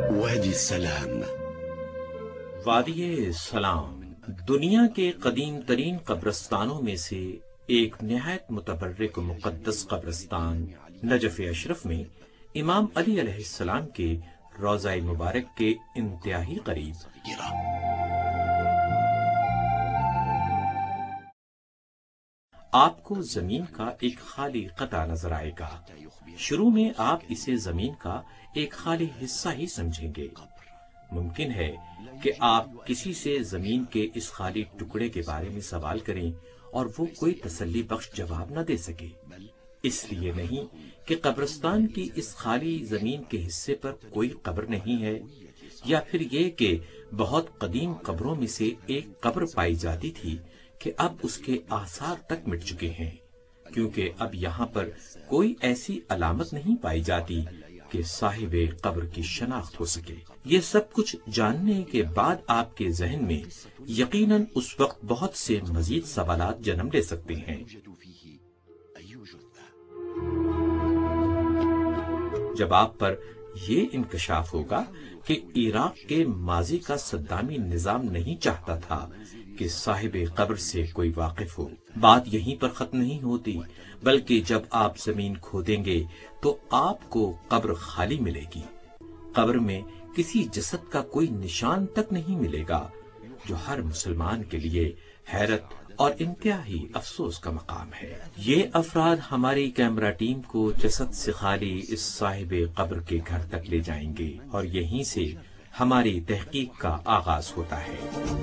وادی السلام. وادی سلام دنیا کے قدیم ترین قبرستانوں میں سے ایک نہایت متبرک و مقدس قبرستان نجف اشرف میں امام علی علیہ السلام کے روضہ مبارک کے انتہائی قریب. آپ کو زمین کا ایک خالی قطعہ نظر آئے گا. شروع میں آپ اسے زمین کا ایک خالی حصہ ہی سمجھیں گے. ممکن ہے کہ آپ کسی سے زمین کے اس خالی ٹکڑے کے بارے میں سوال کریں اور وہ کوئی تسلی بخش جواب نہ دے سکے. اس لیے نہیں کہ قبرستان کی اس خالی زمین کے حصے پر کوئی قبر نہیں ہے، یا پھر یہ کہ بہت قدیم قبروں میں سے ایک قبر پائی جاتی تھی کہ اب اس کے آثار تک مٹ چکے ہیں، کیونکہ اب یہاں پر کوئی ایسی علامت نہیں پائی جاتی کہ صاحب قبر کی شناخت ہو سکے. یہ سب کچھ جاننے کے بعد آپ کے ذہن میں یقیناً اس وقت بہت سے مزید سوالات جنم لے سکتے ہیں. جب آپ پر یہ انکشاف ہوگا کہ عراق کے ماضی کا صدامی نظام نہیں چاہتا تھا کہ صاحب قبر سے کوئی واقف ہو. بات یہیں پر ختم نہیں ہوتی، بلکہ جب آپ زمین کھودیں گے تو آپ کو قبر خالی ملے گی. قبر میں کسی جسد کا کوئی نشان تک نہیں ملے گا، جو ہر مسلمان کے لیے حیرت اور انتہائی افسوس کا مقام ہے. یہ افراد ہماری کیمرہ ٹیم کو جسد سے خالی اس صاحب قبر کے گھر تک لے جائیں گے اور یہیں سے ہماری تحقیق کا آغاز ہوتا ہے.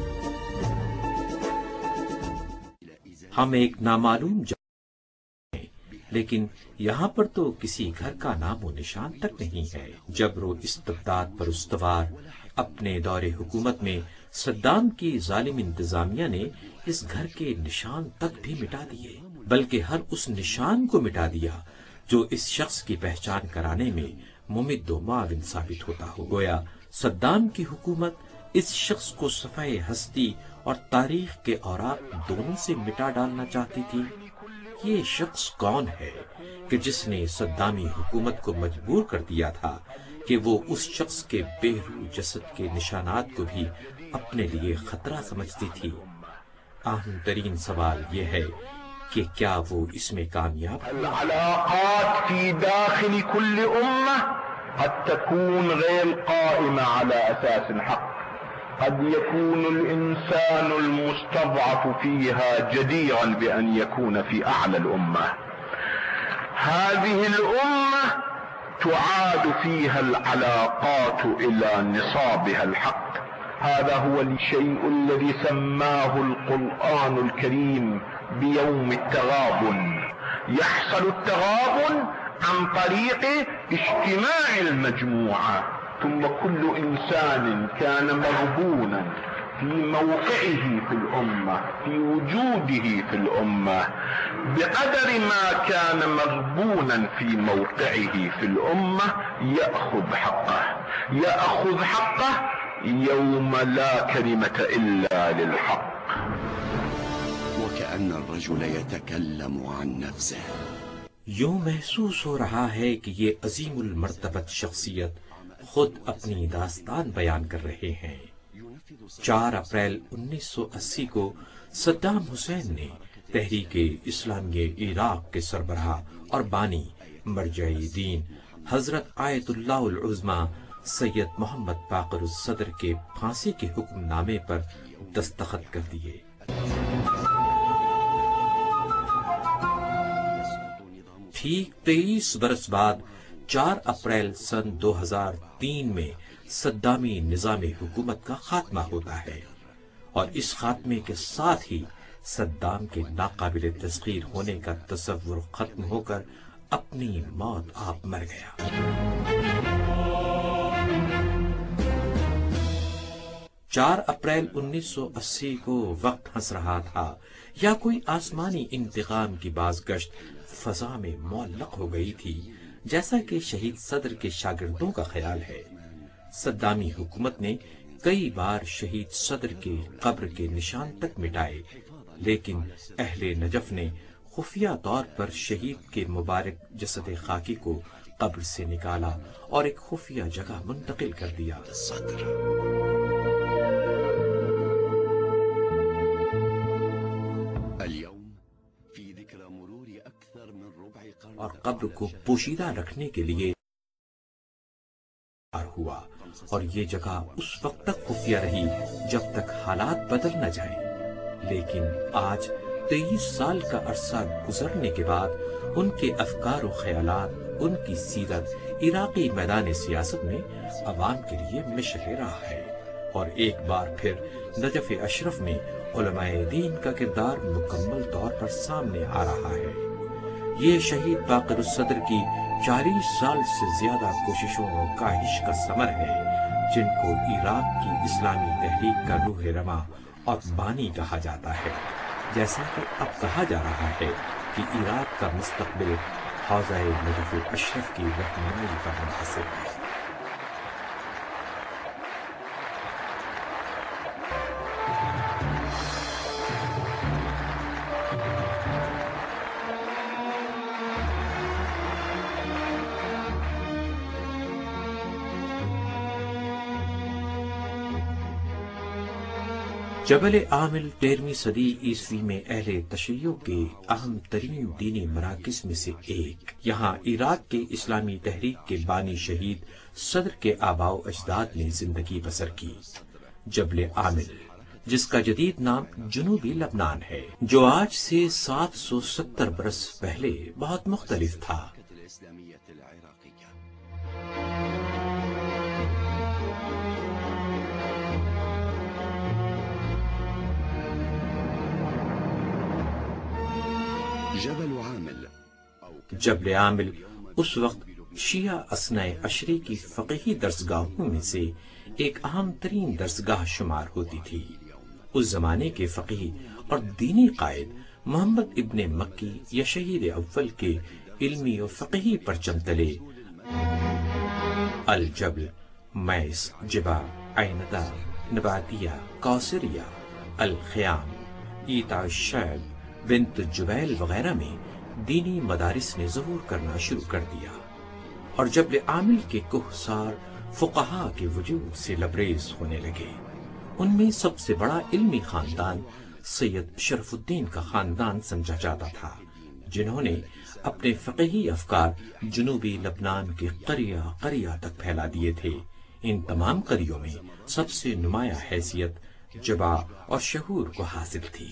ہم ایک نامعلوم جگہ ہیں، لیکن یہاں پر تو کسی گھر کا نام و نشان تک نہیں ہے. جبر و استبداد پر استوار اپنے دور حکومت میں صدام کی ظالم انتظامیہ نے اس گھر کے نشان تک بھی مٹا دیے، بلکہ ہر اس نشان کو مٹا دیا جو اس شخص کی پہچان کرانے میں ممد و معاون ثابت ہوتا ہو. گویا صدام کی حکومت اس شخص کو صفحہ ہستی اور تاریخ کے اوراق دونوں سے مٹا ڈالنا چاہتی تھی. یہ شخص کون ہے کہ جس نے صدامی حکومت کو مجبور کر دیا تھا کہ وہ اس شخص کے بے روح جسد کے نشانات کو بھی اپنے لیے خطرہ سمجھتی تھی؟ اہم ترین سوال یہ ہے کہ کیا وہ اس میں کامیاب؟ العلاقات في داخل كل أمة قد تكون غير قائمة على أساس حق. قد يكون الإنسان المستضعف فيها جديرا بأن يكون في أعلى الأمة. هذه الأمة تعاد فيها العلاقات إلى نصابها الحق. هذا هو الشيء الذي سماه القرآن الكريم بيوم التغابن. يحصل التغابن عن طريق اجتماع المجموعة، ثم كل إنسان كان مرهونا في موقعه في الأمة، في وجوده في الأمة، بقدر ما كان مرهونا في موقعه في الأمة يأخذ حقه يوم لا كلمة إلا للحق. وكأن الرجل يتكلم عن نفسه. یوں محسوس ہو رہا ہے کہ یہ عظیم المرتبت شخصیت خود اپنی داستان بیان کر رہے ہیں. 4 اپریل 1980 کو صدام حسین نے تحریک اسلامی عراق کے سربراہ اور بانی مرجع دین حضرت آیت اللہ العظمی سید محمد باقر الصدر کے پھانسی کے حکم نامے پر دستخط کر دیے. ٹھیک 23 برس بعد 4 اپریل سن 2003 میں صدامی نظام حکومت کا خاتمہ ہوتا ہے، اور اس خاتمے کے ساتھ ہی صدام کے ناقابل تسخیر ہونے کا تصور ختم ہو کر اپنی موت آپ مر گیا. 4 اپریل 1980 کو وقت ہنس رہا تھا یا کوئی آسمانی انتقام کی بازگشت فضا میں معلق ہو گئی تھی، جیسا کہ شہید صدر کے شاگردوں کا خیال ہے. صدامی حکومت نے کئی بار شہید صدر کے قبر کے نشان تک مٹائے، لیکن اہل نجف نے خفیہ طور پر شہید کے مبارک جسد خاکی کو قبر سے نکالا اور ایک خفیہ جگہ منتقل کر دیا۔ الصدر. اليوم في ذكرى مرور أكثر من ربع قرن اور قبر کو پوشیدہ رکھنے کے لیے ہوا، اور یہ جگہ اس وقت تک خفیہ رہی جب تک حالات بدل نہ جائیں۔ لیکن آج 23 سال کا عرصہ گزرنے کے بعد ان کے افکار و خیالات، ان کی سیرت عراقی میدان سیاست میں عوام کے لیے مشعل راہ ہے، اور ایک بار پھر نجف اشرف میں علماء دین کا کردار مکمل طور پر سامنے آ رہا ہے۔ یہ شہید باقر الصدر کی 40 سال سے زیادہ کوششوں و کاہش کا ثمر ہے، جن کو عراق کی اسلامی تحریک کا روح رواں اور بانی کہا جاتا ہے، جیسا کہ اب کہا جا رہا ہے کہ عراق کا مستقبل حوزہ نجف اشرف کی رہنمائی پر منحصر ہے۔ جبل عامل 13ویں صدی عیسوی میں اہل تشیع کے اہم ترین دینی مراکز میں سے ایک، یہاں عراق کے اسلامی تحریک کے بانی شہید صدر کے آباء و اجداد نے زندگی بسر کی۔ جبل عامل، جس کا جدید نام جنوبی لبنان ہے، جو آج سے 770 برس پہلے بہت مختلف تھا۔ جبل عامل اس وقت شیعہ اثنی عشری کی فقہی درسگاہوں میں سے ایک اہم ترین درسگاہ شمار ہوتی تھی۔ اس زمانے کے فقیہ اور دینی قائد محمد ابن مکی یا شہید اول کے علمی و فقہی پرچم تلے الجبل، میس، جبا، عیندہ، نباتیہ، کوثریہ، الخیام، ایتا الشعب، بنت جبیل وغیرہ میں دینی مدارس نے ظہور کرنا شروع کر دیا، اور جبل عامل کے کوہسار فقہا کے وجود سے لبریز ہونے لگے۔ ان میں سب سے بڑا علمی خاندان سید شرف الدین کا خاندان سمجھا جاتا تھا، جنہوں نے اپنے فقہی افکار جنوبی لبنان کے قریہ قریہ تک پھیلا دیے تھے۔ ان تمام قریوں میں سب سے نمایاں حیثیت جبا اور شہور کو حاصل تھی۔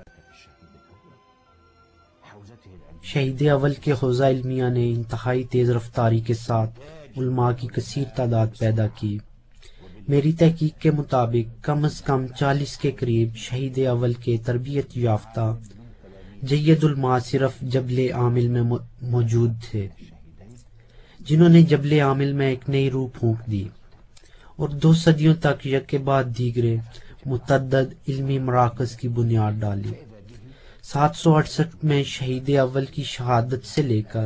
شہید اول کے حوزہ علمیہ نے انتہائی تیز رفتاری کے ساتھ علماء کی کثیر تعداد پیدا کی۔ میری تحقیق کے مطابق کم از کم 40 کے قریب شہید اول کے تربیت یافتہ جید علماء صرف جبل عامل میں موجود تھے، جنہوں نے جبل عامل میں ایک نئی روح پھونک دی اور 2 صدیوں تک یک کے بعد دیگرے متعدد علمی مراکز کی بنیاد ڈالی۔ 768 میں شہید اول کی شہادت سے لے کر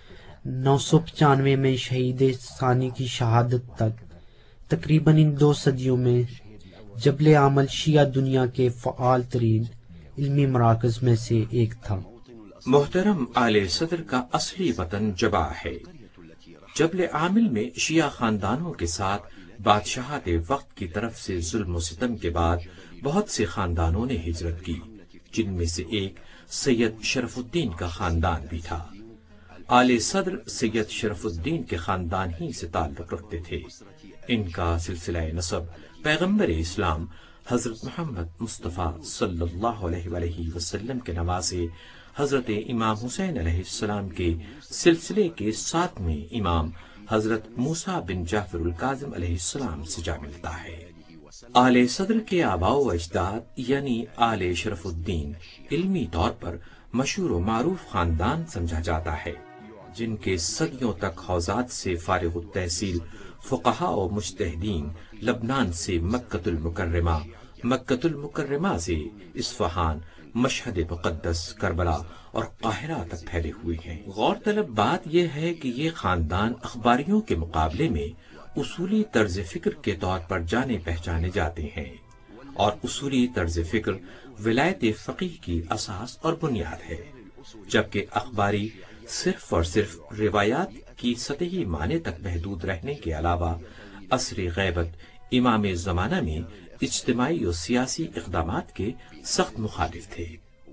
995 میں شہید ثانی کی شہادت تک تقریباً ان 2 صدیوں میں جبل عامل شیعہ دنیا کے فعال ترین علمی مراکز میں سے ایک تھا۔ محترم آل صدر کا اصلی وطن جبا ہے۔ جبل عامل میں شیعہ خاندانوں کے ساتھ بادشاہت وقت کی طرف سے ظلم و ستم کے بعد بہت سے خاندانوں نے ہجرت کی، جن میں سے ایک سید شرف الدین کا خاندان بھی تھا۔ آل صدر سید شرف الدین کے خاندان ہی سے تعلق رکھتے تھے۔ ان کا سلسلہ نسب پیغمبر اسلام حضرت محمد مصطفیٰ صلی اللہ علیہ وآلہ وسلم کے نواسے حضرت امام حسین علیہ السلام کے سلسلے کے 7ویں امام حضرت موسیٰ بن جعفر الکاظم علیہ السلام سے جا ملتا ہے۔ آل صدر کے آباء و اجداد یعنی آل شرف الدین علمی طور پر مشہور و معروف خاندان سمجھا جاتا ہے، جن کے صدیوں تک حوزات سے فارغ التحصیل فقہاء و مجتہدین لبنان سے مکۃ المکرمہ، مکۃ المکرمہ سے اصفہان، مشہد مقدس، کربلا اور قاہرہ تک پھیلے ہوئے ہیں۔ غور طلب بات یہ ہے کہ یہ خاندان اخباریوں کے مقابلے میں اصولی طرز فکر کے طور پر جانے پہچانے جاتے ہیں، اور اصولی طرز فکر ولایت فقیہ کی اساس اور بنیاد ہے، جبکہ اخباری صرف اور صرف روایات کی سطحی معنی تک محدود رہنے کے علاوہ عصر غیبت امام زمانہ میں اجتماعی اور سیاسی اقدامات کے سخت مخالف تھے۔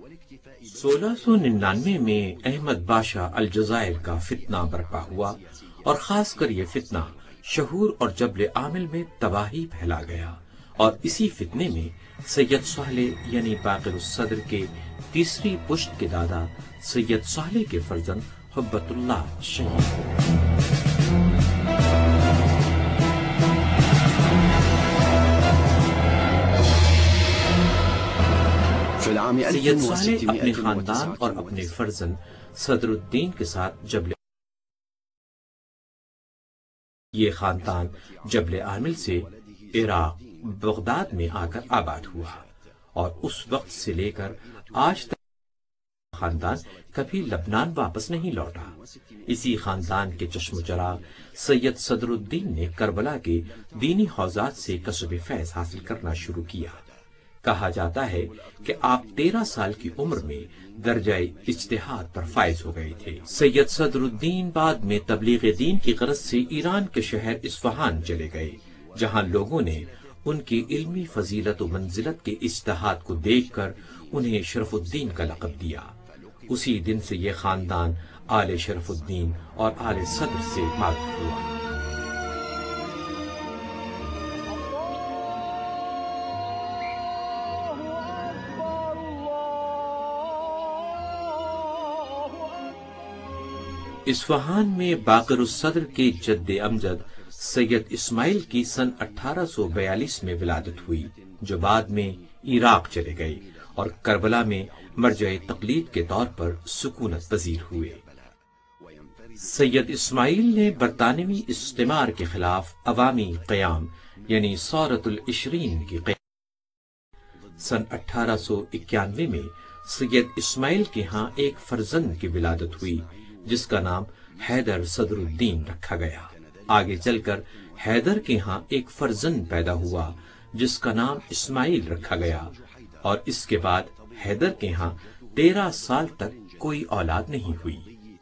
1699 میں احمد بادشاہ الجزائر کا فتنہ برپا ہوا اور خاص کر یہ فتنہ شہور اور جبل عامل میں تباہی پھیلا گیا، اور اسی فتنے میں سید صالح یعنی باقر الصدر کے تیسری پشت کے دادا سید صالح کے فرزند حبت اللہ شہید ہوئے۔ سید صالح اپنے خاندان اور اپنے فرزند صدر الدین کے ساتھ یہ خاندان جبل عامل سے عراق بغداد میں آ کر آباد ہوا، اور اس وقت سے لے کر آج تک خاندان کبھی لبنان واپس نہیں لوٹا۔ اسی خاندان کے چشم و چراغ سید صدر الدین نے کربلا کے دینی حوزات سے کسب فیض حاصل کرنا شروع کیا۔ کہا جاتا ہے کہ آپ 13 سال کی عمر میں درجہ اجتہاد پر فائز ہو گئے تھے۔ سید صدر الدین بعد میں تبلیغ دین کی غرض سے ایران کے شہر اصفہان چلے گئے، جہاں لوگوں نے ان کی علمی فضیلت و منزلت کے اجتہاد کو دیکھ کر انہیں شرف الدین کا لقب دیا۔ اسی دن سے یہ خاندان آل شرف الدین اور آل صدر سے معروف ہوا۔ اصفہان میں باقر الصدر کے جد امجد سید اسماعیل کی سن 1842 میں ولادت ہوئی، جو بعد میں عراق چلے گئے اور کربلا میں مرجع تقلید کے طور پر سکونت پذیر ہوئے۔ سید اسماعیل نے برطانوی استعمار کے خلاف عوامی قیام یعنی ثورۃ العشرین کی قیادت۔ سن 1891 میں سید اسماعیل کے ہاں ایک فرزند کی ولادت ہوئی جس کا نام حیدر صدر الدین رکھا گیا۔ آگے چل کر حیدر کے ہاں ایک فرزند پیدا ہوا جس کا نام اسماعیل رکھا گیا، اور اس کے بعد حیدر کے ہاں 13 سال تک کوئی اولاد نہیں ہوئی۔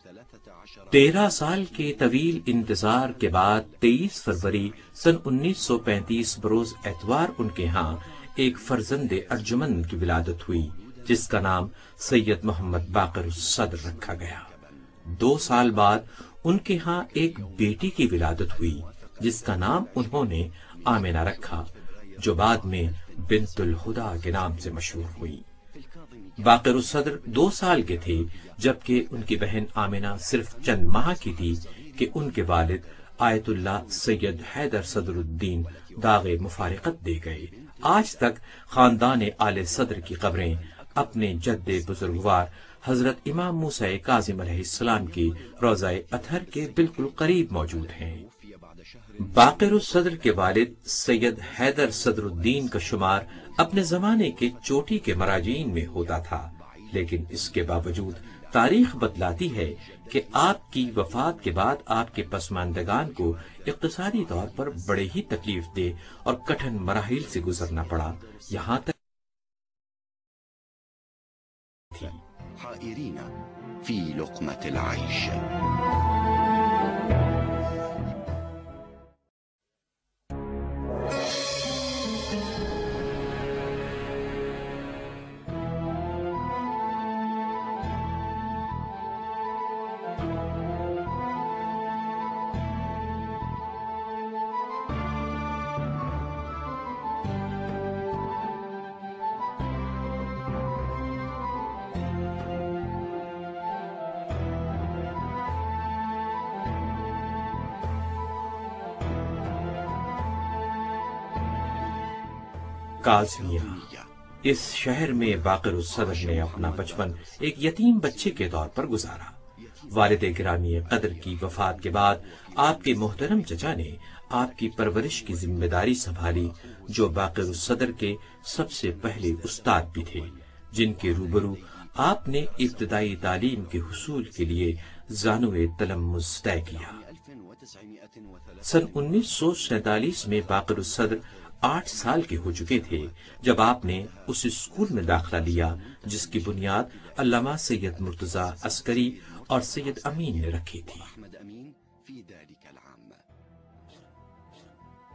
13 سال کے طویل انتظار کے بعد 23 فروری سن 1935 بروز اتوار ان کے ہاں ایک فرزند ارجمند کی ولادت ہوئی جس کا نام سید محمد باقر الصدر رکھا گیا۔ 2 سال بعد ان کے ہاں ایک بیٹی کی ولادت ہوئی جس کا نام انہوں نے آمنہ رکھا، جو بعد میں بنت الہدا کے نام سے مشہور ہوئی۔ باقر الصدر 2 سال کے تھے جبکہ ان کی بہن آمنہ صرف چند ماہ کی تھی کہ ان کے والد آیت اللہ سید حیدر صدر الدین داغ مفارقت دے گئے۔ آج تک خاندان آل صدر کی قبریں اپنے جد بزرگوار حضرت امام موسیٰ کاظم علیہ السلام کی روضہ اطہر کے بالکل قریب موجود ہیں۔ باقر الصدر کے والد سید حیدر صدر الدین کا شمار اپنے زمانے کے چوٹی کے مراجعین میں ہوتا تھا، لیکن اس کے باوجود تاریخ بتلاتی ہے کہ آپ کی وفات کے بعد آپ کے پسماندگان کو اقتصادی طور پر بڑے ہی تکلیف دہ اور کٹھن مراحل سے گزرنا پڑا، یہاں تک حائرين في لقمة العيش۔ کاظمیہ۔ اس شہر میں باقر الصدر نے اپنا بچپن ایک یتیم بچے کے طور پر گزارا۔ والد گرامی قدر کی وفات کے بعد آپ کے محترم چچا نے آپ کی پرورش کی ذمہ داری سنبھالی، جو باقر الصدر کے سب سے پہلے استاد بھی تھے، جن کے روبرو آپ نے ابتدائی تعلیم کے حصول کے لیے زانوِ تلمذ طے کیا۔ سن 1947 میں باقر الصدر 8 سال کے ہو چکے تھے جب آپ نے اس اسکول میں داخلہ لیا جس کی بنیاد علامہ سید مرتضی عسکری اور سید امین نے رکھی تھی۔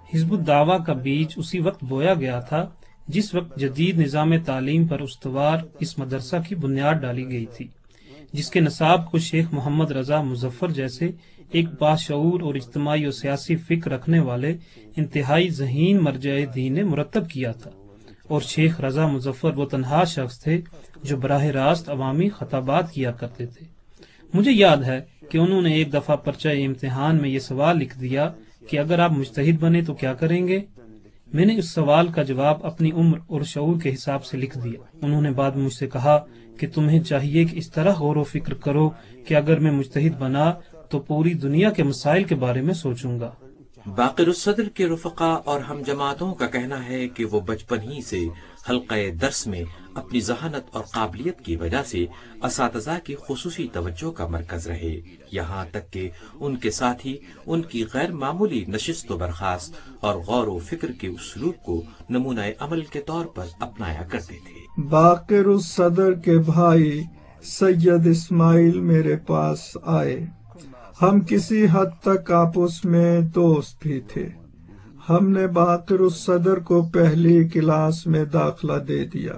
حزب الدعوہ کا بیج اسی وقت بویا گیا تھا جس وقت جدید نظام تعلیم پر استوار اس مدرسہ کی بنیاد ڈالی گئی تھی، جس کے نصاب کو شیخ محمد رضا مظفر جیسے ایک باشعور اور اجتماعی و سیاسی فکر رکھنے والے انتہائی ذہین مرجع دین نے مرتب کیا تھا، اور شیخ رضا مظفر وہ تنہا شخص تھے جو براہ راست عوامی خطابات کیا کرتے تھے۔ مجھے یاد ہے کہ انہوں نے ایک دفعہ پرچہ امتحان میں یہ سوال لکھ دیا کہ اگر آپ مجتہد بنے تو کیا کریں گے؟ میں نے اس سوال کا جواب اپنی عمر اور شعور کے حساب سے لکھ دیا۔ انہوں نے بعد میں مجھ سے کہا کہ تمہیں چاہیے کہ اس طرح غور و فکر کرو کہ اگر میں مجتہد بنا تو پوری دنیا کے مسائل کے بارے میں سوچوں گا۔ باقر الصدر کے رفقا اور ہم جماعتوں کا کہنا ہے کہ وہ بچپن ہی سے حلقہ درس میں اپنی ذہانت اور قابلیت کی وجہ سے اساتذہ کی خصوصی توجہ کا مرکز رہے، یہاں تک کہ ان کے ساتھی ان کی غیر معمولی نشست و برخاست اور غور و فکر کے اسلوب کو نمونہ عمل کے طور پر اپنایا کرتے تھے۔ باقر الصدر کے بھائی سید اسماعیل میرے پاس آئے۔ ہم کسی حد تک آپس میں دوست بھی تھے۔ ہم نے باقر الصدر کو پہلی کلاس میں داخلہ دے دیا۔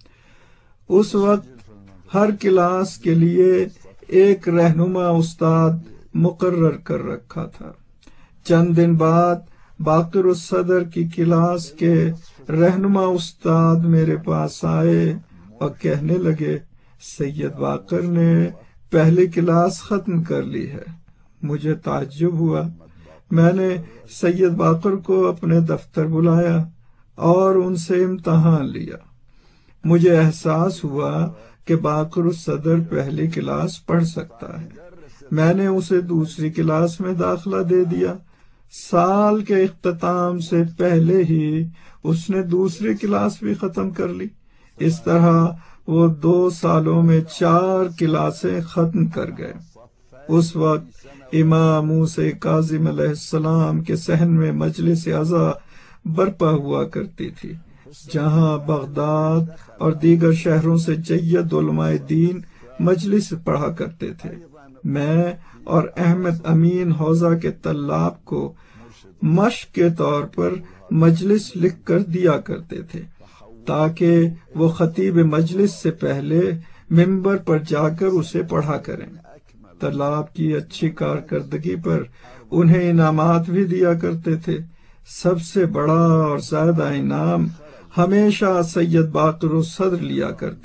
اس وقت ہر کلاس کے لیے ایک رہنما استاد مقرر کر رکھا تھا۔ چند دن بعد باقر الصدر کی کلاس کے رہنما استاد میرے پاس آئے اور کہنے لگے، سید باقر نے پہلی کلاس ختم کر لی ہے۔ مجھے تعجب ہوا۔ میں نے سید باقر کو اپنے دفتر بلایا اور ان سے امتحان لیا۔ مجھے احساس ہوا کہ باقر الصدر پہلی کلاس پڑھ سکتا ہے۔ میں نے اسے دوسری کلاس میں داخلہ دے دیا۔ سال کے اختتام سے پہلے ہی اس نے دوسری کلاس بھی ختم کر لی۔ اس طرح وہ 2 سالوں میں 4 کلاسیں ختم کر گئے۔ اس وقت امام موسیٰ کاظم علیہ السلام کے صحن میں مجلس عزا برپا ہوا کرتی تھی، جہاں بغداد اور دیگر شہروں سے جید علماء دین مجلس پڑھا کرتے تھے۔ میں اور احمد امین حوزہ کے طلاب کو مشق کے طور پر مجلس لکھ کر دیا کرتے تھے تاکہ وہ خطیب مجلس سے پہلے ممبر پر جا کر اسے پڑھا کریں۔ طلاب کی اچھی کارکردگی پر انہیں انعامات بھی دیا کرتے تھے۔ سب سے بڑا اور زیادہ انعام ہمیشہ سید باقر الصدر لیا کرتے۔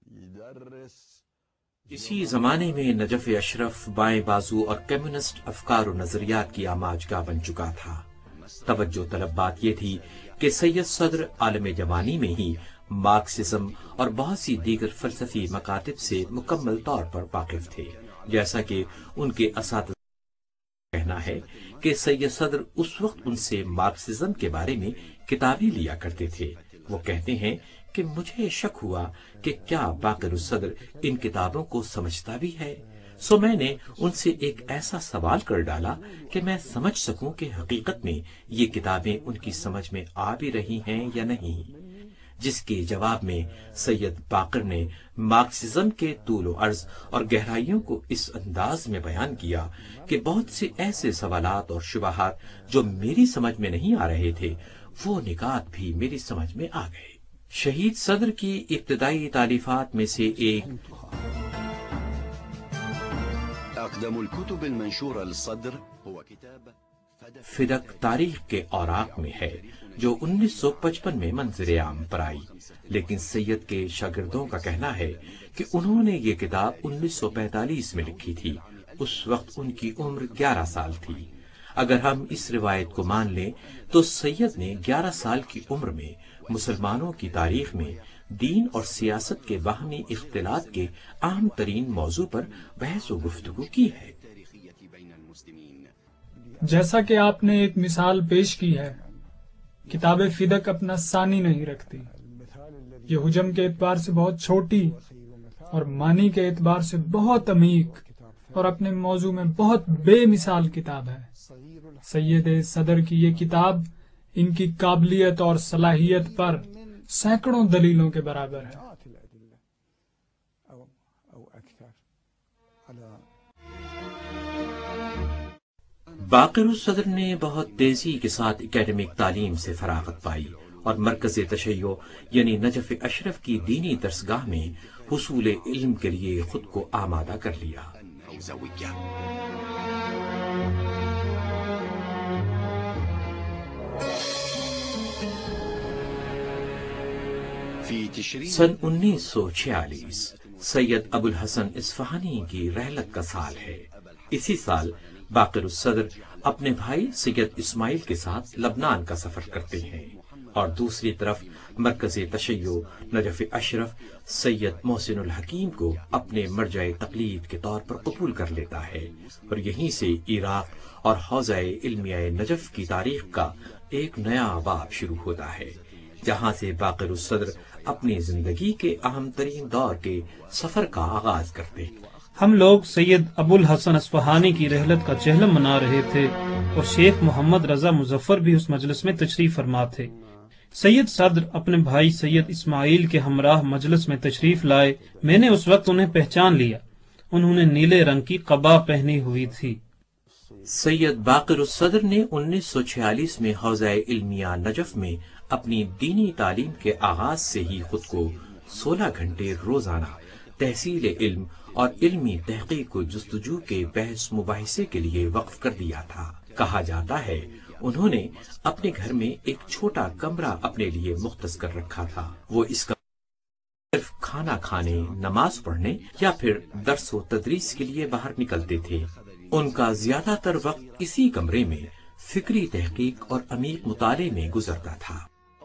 اسی زمانے میں نجف اشرف بائیں بازو اور کمیونسٹ افکار و نظریات کی آماجگاہ بن چکا تھا۔ توجہ طلب بات یہ تھی کہ سید صدر عالم جوانی میں ہی مارکسزم اور بہت سی دیگر فلسفی مکاتب سے مکمل طور پر واقف تھے، جیسا کہ ان کے اساتذہ کا کہنا ہے کہ سید صدر اس وقت ان سے مارکسزم کے بارے میں کتابیں لیا کرتے تھے۔ وہ کہتے ہیں کہ مجھے شک ہوا کہ کیا باقر الصدر ان کتابوں کو سمجھتا بھی ہے، سو میں نے ان سے ایک ایسا سوال کر ڈالا کہ میں سمجھ سکوں کہ حقیقت میں یہ کتابیں ان کی سمجھ میں آ بھی رہی ہیں یا نہیں، جس کے جواب میں سید باقر نے مارکسزم کے طول و عرض اور گہرائیوں کو اس انداز میں بیان کیا کہ بہت سے ایسے سوالات اور شبہات جو میری سمجھ میں نہیں آ رہے تھے، وہ نکات بھی میری سمجھ میں آ گئے۔ شہید صدر کی ابتدائی تالیفات میں سے ایک أقدم الكتب المنشورة للصدر هو كتاب فدق تاریخ کے اوراق میں ہے، جو 1955 میں منظر عام پر آئی، لیکن سید کے شاگردوں کا کہنا ہے کہ انہوں نے یہ کتاب 1945 میں لکھی تھی۔ اس وقت ان کی عمر 11 سال تھی۔ اگر ہم اس روایت کو مان لیں تو سید نے 11 سال کی عمر میں مسلمانوں کی تاریخ میں دین اور سیاست کے باہمی اختلاط کے اہم ترین موضوع پر بحث و گفتگو کی ہے۔ جیسا کہ آپ نے ایک مثال پیش کی ہے، کتاب فدق اپنا ثانی نہیں رکھتی۔ یہ حجم کے اعتبار سے بہت چھوٹی اور معنی کے اعتبار سے بہت عمیق اور اپنے موضوع میں بہت بے مثال کتاب ہے۔ سید صدر کی یہ کتاب ان کی قابلیت اور صلاحیت پر سینکڑوں دلیلوں کے برابر ہے۔ باقر الصدر نے بہت تیزی کے ساتھ اکیڈمک تعلیم سے فراغت پائی اور مرکز تشیع یعنی نجف اشرف کی دینی درسگاہ میں حصول علم کے لیے خود کو آمادہ کر لیا۔ سن 1946 سید ابو الحسن اصفہانی کی رحلت کا سال ہے۔ اسی سال باقر الصدر اپنے بھائی سید اسماعیل کے ساتھ لبنان کا سفر کرتے ہیں اور دوسری طرف مرکز تشیع نجف اشرف سید محسن الحکیم کو اپنے مرجع تقلید کے طور پر قبول کر لیتا ہے اور یہیں سے عراق اور حوزہ علمیہ نجف کی تاریخ کا ایک نیا باب شروع ہوتا ہے، جہاں سے باقر الصدر اپنی زندگی کے اہم ترین دور کے سفر کا آغاز کرتے ہیں۔ ہم لوگ سید ابو الحسن اصفہانی کی رحلت کا چہلم منا رہے تھے اور شیخ محمد رضا مظفر بھی اس مجلس میں تشریف فرما تھے۔ سید صدر اپنے بھائی سید اسماعیل کے ہمراہ مجلس میں تشریف لائے۔ میں نے اس وقت انہیں پہچان لیا، انہوں نے نیلے رنگ کی قبا پہنی ہوئی تھی۔ سید باقر الصدر نے 1946 میں حوزہ علمیہ نجف میں اپنی دینی تعلیم کے آغاز سے ہی خود کو 16 گھنٹے روزانہ تحصیل علم اور علمی تحقیق و جستجو کے بحث مباحثے کے لیے وقف کر دیا تھا۔ کہا جاتا ہے انہوں نے اپنے گھر میں ایک چھوٹا کمرہ اپنے لیے مختص کر رکھا تھا، وہ اس کا صرف کھانا کھانے، نماز پڑھنے یا پھر درس و تدریس کے لیے باہر نکلتے تھے۔ ان کا زیادہ تر وقت اسی کمرے میں فکری تحقیق اور عمیق مطالعے میں گزرتا تھا۔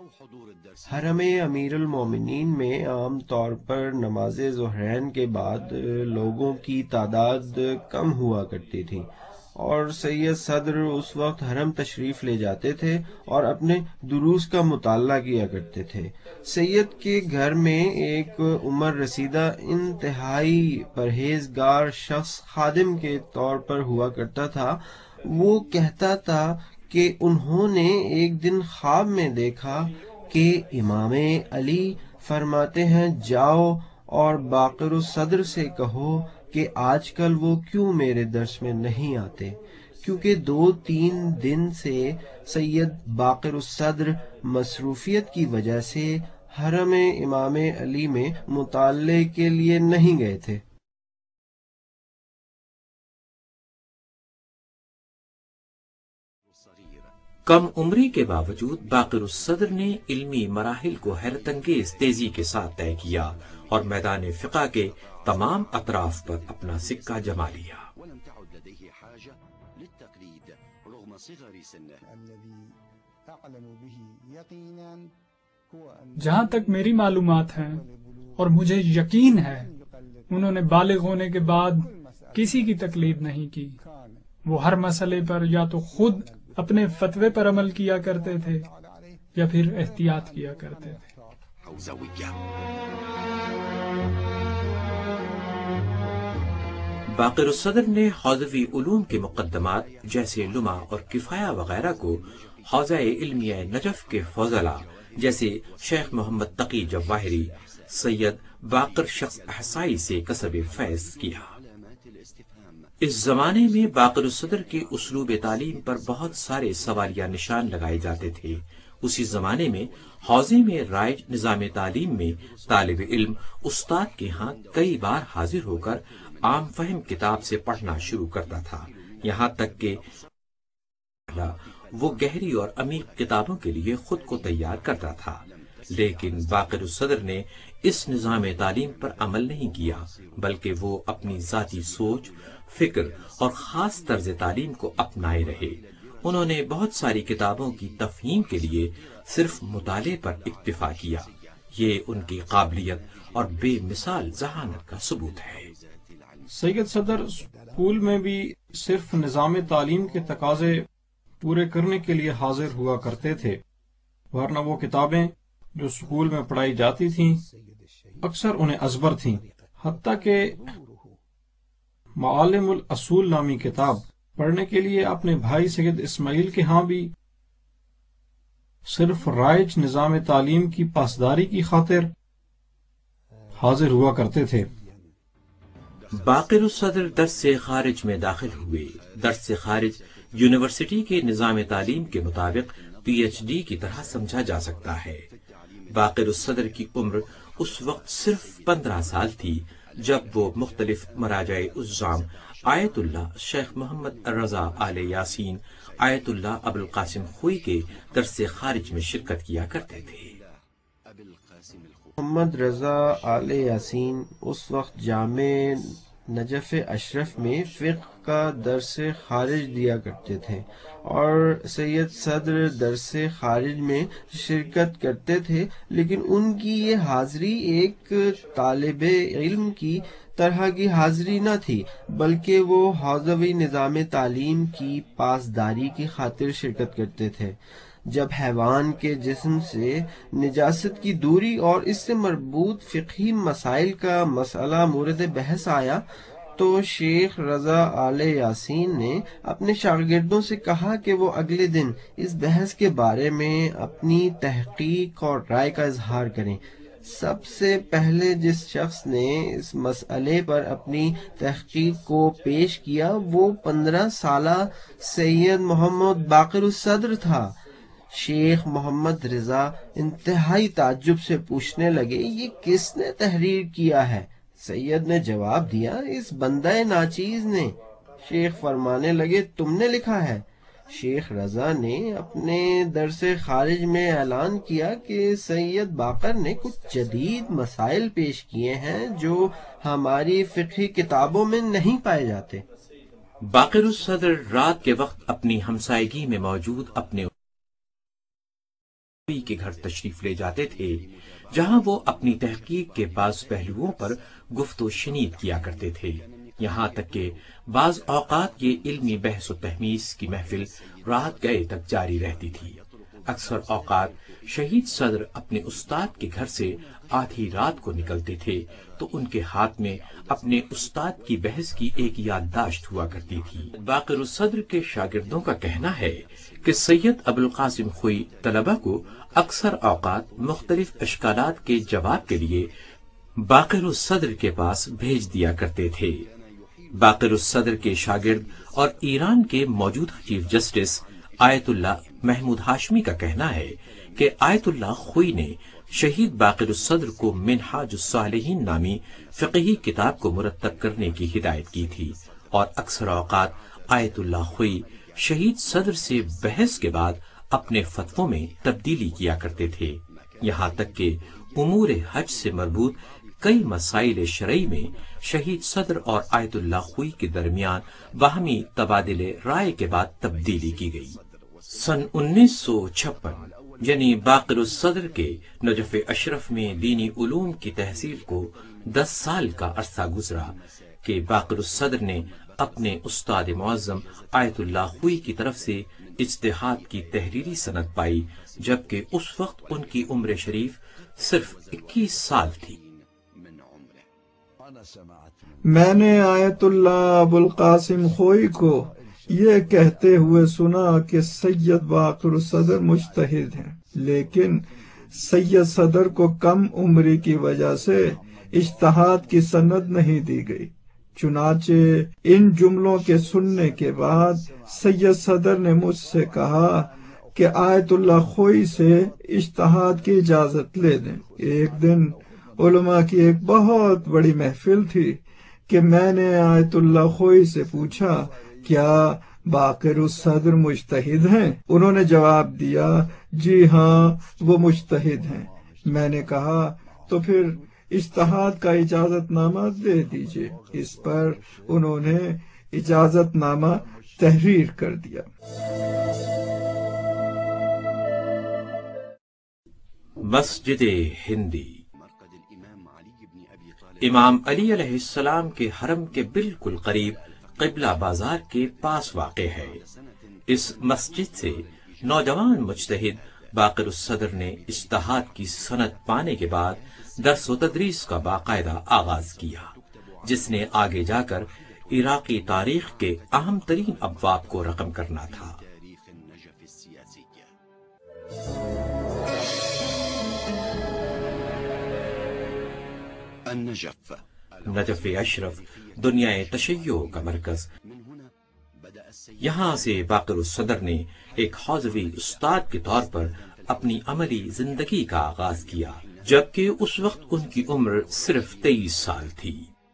حرم امیر المومنین میں عام طور پر نماز ظہرین کے بعد لوگوں کی تعداد کم ہوا کرتی تھی اور سید صدر اس وقت حرم تشریف لے جاتے تھے اور اپنے دروس کا مطالعہ کیا کرتے تھے۔ سید کے گھر میں ایک عمر رسیدہ انتہائی پرہیزگار شخص خادم کے طور پر ہوا کرتا تھا۔ وہ کہتا تھا کہ انہوں نے ایک دن خواب میں دیکھا کہ امام علی فرماتے ہیں جاؤ اور باقر الصدر سے کہو کہ آج کل وہ کیوں میرے درس میں نہیں آتے، کیونکہ 2-3 دن سے سید باقر الصدر مصروفیت کی وجہ سے حرم امام علی میں مطالعے کے لیے نہیں گئے تھے۔ کم عمری کے باوجود باقر الصدر نے علمی مراحل کو حیرت انگیز تیزی کے ساتھ طے کیا اور میدان فقہ کے تمام اطراف پر اپنا سکہ جما لیا۔ جہاں تک میری معلومات ہیں اور مجھے یقین ہے انہوں نے بالغ ہونے کے بعد کسی کی تقلید نہیں کی۔ وہ ہر مسئلے پر یا تو خود اپنے فتوے پر عمل کیا کرتے تھے یا پھر احتیاط کیا کرتے تھے۔ باقر الصدر نے حوزوی علوم کے مقدمات جیسے لمع اور کفایہ وغیرہ کو حوزہ علمیہ نجف کے فضلاء جیسے شیخ محمد تقی جواہری، سید باقر شخص احسائی سے کسب فیض کیا۔ اس زمانے میں باقر الصدر کے اسلوب تعلیم پر بہت سارے سوالیہ نشان لگائے جاتے تھے۔ اسی زمانے میں حوزے میں رائج نظام تعلیم میں طالب علم استاد کے ہاں کئی بار حاضر ہو کر عام فہم کتاب سے پڑھنا شروع کرتا تھا، یہاں تک کہ وہ گہری اور عمیق کتابوں کے لیے خود کو تیار کرتا تھا۔ لیکن باقر الصدر نے اس نظام تعلیم پر عمل نہیں کیا، بلکہ وہ اپنی ذاتی سوچ، فکر اور خاص طرز تعلیم کو اپنائے رہے۔ انہوں نے بہت ساری کتابوں کی تفہیم کے لیے صرف مطالعے پر اکتفا کیا۔ یہ ان کی قابلیت اور بے مثال ذہانت کا ثبوت ہے۔ سید صدر اسکول میں بھی صرف نظام تعلیم کے تقاضے پورے کرنے کے لیے حاضر ہوا کرتے تھے، ورنہ وہ کتابیں جو اسکول میں پڑھائی جاتی تھیں اکثر انہیں ازبر تھیں، حتیٰ کہ معالم الاصول نامی کتاب پڑھنے کے لیے اپنے بھائی سید اسماعیل کے ہاں بھی صرف رائج نظام تعلیم کی پاسداری کی خاطر حاضر ہوا کرتے تھے۔ باقر الصدر درس سے خارج میں داخل ہوئے۔ درس سے خارج یونیورسٹی کے نظام تعلیم کے مطابق پی ایچ ڈی کی طرح سمجھا جا سکتا ہے۔ باقر الصدر کی عمر اس وقت صرف 15 سال تھی جب وہ مختلف مراجع الزام آیت اللہ شیخ محمد رضا آل یاسین، آیت اللہ ابوالقاسم خوئی کے درس خارج میں شرکت کیا کرتے تھے۔ محمد رضا آل یاسین اس وقت جامع نجف اشرف میں فقہ کا درس خارج دیا کرتے تھے اور سید صدر درس خارج میں شرکت کرتے تھے، لیکن ان کی یہ حاضری ایک طالب علم کی طرح کی حاضری نہ تھی، بلکہ وہ حوزوی نظام تعلیم کی پاسداری کی خاطر شرکت کرتے تھے۔ جب حیوان کے جسم سے نجاست کی دوری اور اس سے مربوط فقہی مسائل کا مسئلہ مورد بحث آیا تو شیخ رضا آل یاسین نے اپنے شاگردوں سے کہا کہ وہ اگلے دن اس بحث کے بارے میں اپنی تحقیق اور رائے کا اظہار کریں۔ سب سے پہلے جس شخص نے اس مسئلے پر اپنی تحقیق کو پیش کیا وہ 15 سالہ سید محمد باقر الصدر تھا۔ شیخ محمد رضا انتہائی تعجب سے پوچھنے لگے، یہ کس نے تحریر کیا ہے؟ سید نے جواب دیا، اس بندہ ناچیز نے۔ شیخ فرمانے لگے، تم نے لکھا ہے؟ شیخ رضا نے اپنے درس خارج میں اعلان کیا کہ سید باقر نے کچھ جدید مسائل پیش کیے ہیں جو ہماری فقہی کتابوں میں نہیں پائے جاتے۔ باقر الصدر رات کے وقت اپنی ہمسائیگی میں موجود اپنے کے گھر تشریف لے جاتے تھے، جہاں وہ اپنی تحقیق کے بعض پہلوؤں پر گفت و شنید کیا کرتے تھے، یہاں تک کہ بعض اوقات یہ علمی بحث و تحمیس کی محفل رات گئے تک جاری رہتی تھی۔ اکثر اوقات شہید صدر اپنے استاد کے گھر سے آدھی رات کو نکلتے تھے تو ان کے ہاتھ میں اپنے استاد کی بحث کی ایک یادداشت ہوا کرتی تھی۔ باقر الصدر کے شاگردوں کا کہنا ہے کہ سید ابوالقاسم خوئی طلبہ کو اکثر اوقات مختلف اشکالات کے جواب کے لیے باقر الصدر کے پاس بھیج دیا کرتے تھے۔ باقر الصدر کے شاگرد اور ایران کے موجودہ چیف جسٹس آیت اللہ محمود ہاشمی کا کہنا ہے کہ آیت اللہ خوئی نے شہید باقر الصدر کو منہاج الصالحین نامی فقہی کتاب کو مرتب کرنے کی ہدایت کی تھی، اور اکثر اوقات آیت اللہ خوئی شہید صدر سے بحث کے بعد اپنے فتووں میں تبدیلی کیا کرتے تھے، یہاں تک کہ امور حج سے مربوط کئی مسائل شرعی میں شہید صدر اور آیت اللہ خوئی کے درمیان باہمی تبادلے رائے کے بعد تبدیلی کی گئی۔ سن 1956 یعنی باقر الصدر کے نجف اشرف میں دینی علوم کی تحصیل کو 10 سال کا عرصہ گزرا کہ باقر الصدر نے اپنے استاد معظم آیت اللہ خوئی کی طرف سے اجتہاد کی تحریری سند پائی، جبکہ اس وقت ان کی عمر شریف صرف 21 سال تھی۔ میں نے آیت اللہ ابوالقاسم خوئی کو یہ کہتے ہوئے سنا کہ سید باقر الصدر مجتہد ہیں، لیکن سید صدر کو کم عمری کی وجہ سے اجتہاد کی سند نہیں دی گئی۔ چنانچہ ان جملوں کے سننے کے بعد سید صدر نے مجھ سے کہا کہ آیت اللہ خوئی سے اجتہاد کی اجازت لے دیں۔ ایک دن علماء کی ایک بہت بڑی محفل تھی کہ میں نے آیت اللہ خوئی سے پوچھا، کیا باقر الصدر مجتہد ہیں؟ انہوں نے جواب دیا، جی ہاں وہ مجتہد ہیں۔ میں نے کہا تو پھر اجتہاد کا اجازت نامہ دے دیجئے۔ اس پر انہوں نے اجازت نامہ تحریر کر دیا۔ مسجد ہندی امام علی علیہ السلام کے حرم کے بالکل قریب قبلہ بازار کے پاس واقع ہے۔ اس مسجد سے نوجوان مجتہد باقر الصدر نے اجتہاد کی سند پانے کے بعد درس و تدریس کا باقاعدہ آغاز کیا، جس نے آگے جا کر عراقی تاریخ کے اہم ترین ابواب کو رقم کرنا تھا۔ نجف اشرف دنیا تشیع کا مرکز یہاں سے باقر الصدر نے ایک حوزوی استاد کے طور پر اپنی عملی زندگی کا آغاز کیا، جبکہ اس وقت ان کی عمر صرف 23 سال تھی۔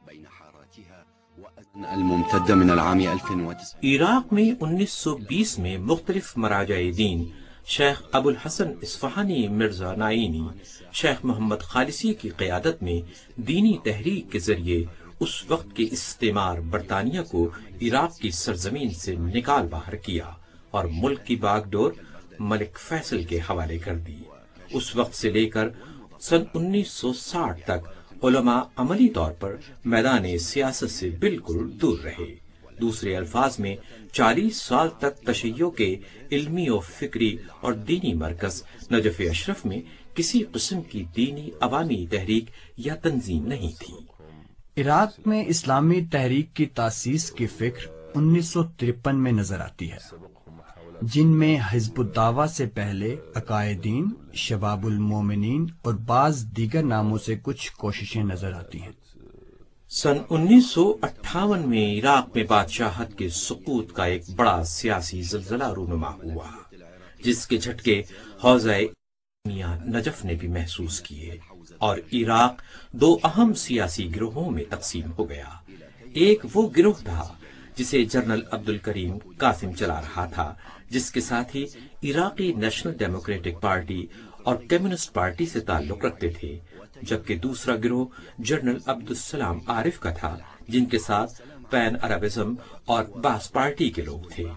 عراق میں 1920 میں مختلف مراجع دین شیخ ابو الحسن اصفہانی مرزا نائینی، شیخ محمد خالصی کی قیادت میں دینی تحریک کے ذریعے اس وقت کے استعمار برطانیہ کو عراق کی سرزمین سے نکال باہر کیا اور ملک کی باغ ڈور ملک فیصل کے حوالے کر دی۔ اس وقت سے لے کر سن 1960 تک علماء عملی طور پر میدان سیاست سے بالکل دور رہے۔ دوسرے الفاظ میں 40 سال تک تشیع کے علمی و فکری اور دینی مرکز نجف اشرف میں کسی قسم کی دینی عوامی تحریک یا تنظیم نہیں تھی۔ عراق میں اسلامی تحریک کی تاسیس کی فکر 1953 میں نظر آتی ہے، جن میں حزب الدعوہ سے پہلے عقائدین، شباب المومنین اور بعض دیگر ناموں سے کچھ کوششیں نظر آتی ہیں۔ سن 1958 میں عراق میں بادشاہت کے سقوط کا ایک بڑا سیاسی زلزلہ رونما ہوا، جس کے جھٹکے حوزہ میاں نجف نے بھی محسوس کیے، اور عراق دو اہم سیاسی گروہوں میں تقسیم ہو گیا۔ ایک وہ گروہ تھا جسے جنرل عبد الکریم قاسم چلا رہا تھا، جس کے ساتھ ہی عراقی نیشنل ڈیموکریٹک پارٹی اور کمیونسٹ پارٹی سے تعلق رکھتے تھے، جبکہ دوسرا گروہ جنرل عبد السلام عارف کا تھا، جن کے ساتھ پین عربزم اور باس پارٹی کے لوگ تھے۔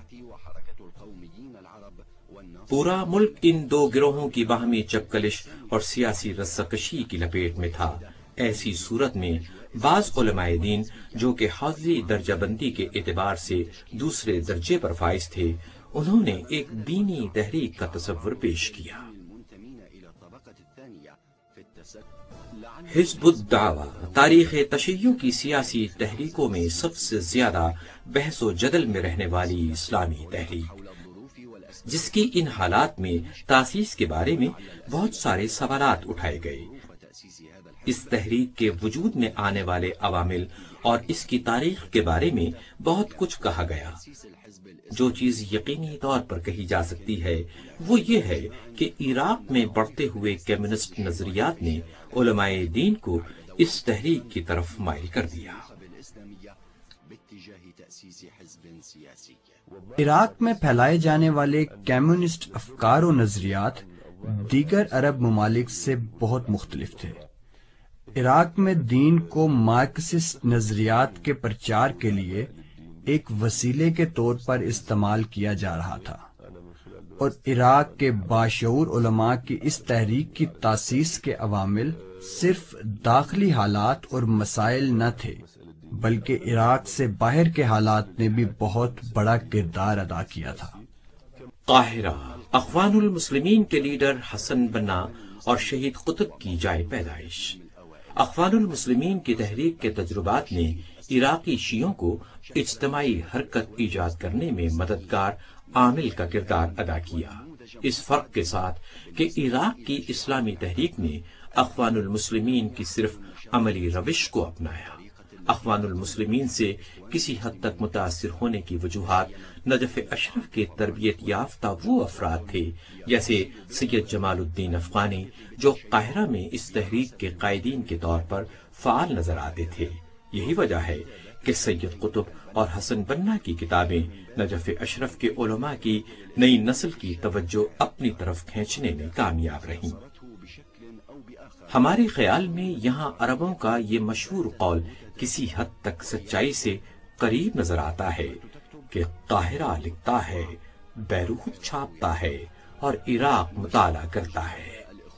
پورا ملک ان دو گروہوں کی باہمی چپکلش اور سیاسی رساکشی کی لپیٹ میں تھا۔ ایسی صورت میں بعض علماء دین جو کہ حوزوی درجہ بندی کے اعتبار سے دوسرے درجے پر فائز تھے، انہوں نے ایک دینی تحریک کا تصور پیش کیا۔ حزب الدعوہ تاریخ تشیع کی سیاسی تحریکوں میں سب سے زیادہ بحث و جدل میں رہنے والی اسلامی تحریک، جس کی ان حالات میں تاسیس کے بارے میں بہت سارے سوالات اٹھائے گئے۔ اس تحریک کے وجود میں آنے والے عوامل اور اس کی تاریخ کے بارے میں بہت کچھ کہا گیا۔ جو چیز یقینی طور پر کہی جا سکتی ہے وہ یہ ہے کہ عراق میں بڑھتے ہوئے کمیونسٹ نظریات نے علماء دین کو اس تحریک کی طرف مائل کر دیا۔ عراق میں پھیلائے جانے والے کمیونسٹ افکار و نظریات دیگر عرب ممالک سے بہت مختلف تھے۔ عراق میں دین کو مارکسسٹ نظریات کے پرچار کے لیے ایک وسیلے کے طور پر استعمال کیا جا رہا تھا، اور عراق کے باشعور علماء کی اس تحریک کی تاسیس کے عوامل صرف داخلی حالات اور مسائل نہ تھے، بلکہ عراق سے باہر کے حالات نے بھی بہت بڑا کردار ادا کیا تھا۔ قاہرہ، اخوان المسلمین کے لیڈر حسن بنا اور شہید قطب کی جائے پیدائش۔ اخوان المسلمین کی تحریک کے تجربات نے عراقی شیعوں کو اجتماعی حرکت ایجاد کرنے میں مددگار عامل کا کردار ادا کیا، اس فرق کے ساتھ کہ عراق کی اسلامی تحریک نے اخوان المسلمین کی صرف عملی روش کو اپنایا۔ اخوان المسلمین سے کسی حد تک متاثر ہونے کی وجوہات نجف اشرف کے تربیت یافتہ وہ افراد تھے جیسے سید جمال الدین افغانی، جو قاہرہ میں اس تحریک کے قائدین کے طور پر فعال نظر آتے تھے۔ یہی وجہ ہے کہ سید قطب اور حسن بنا کی کتابیں نجف اشرف کے علماء کی نئی نسل کی توجہ اپنی طرف کھینچنے میں کامیاب رہیں۔ ہمارے خیال میں یہاں عربوں کا یہ مشہور قول کسی حد تک سچائی سے قریب نظر آتا ہے کہ قاہرہ لکھتا ہے، بیروت چھاپتا ہے اور عراق مطالعہ کرتا ہے۔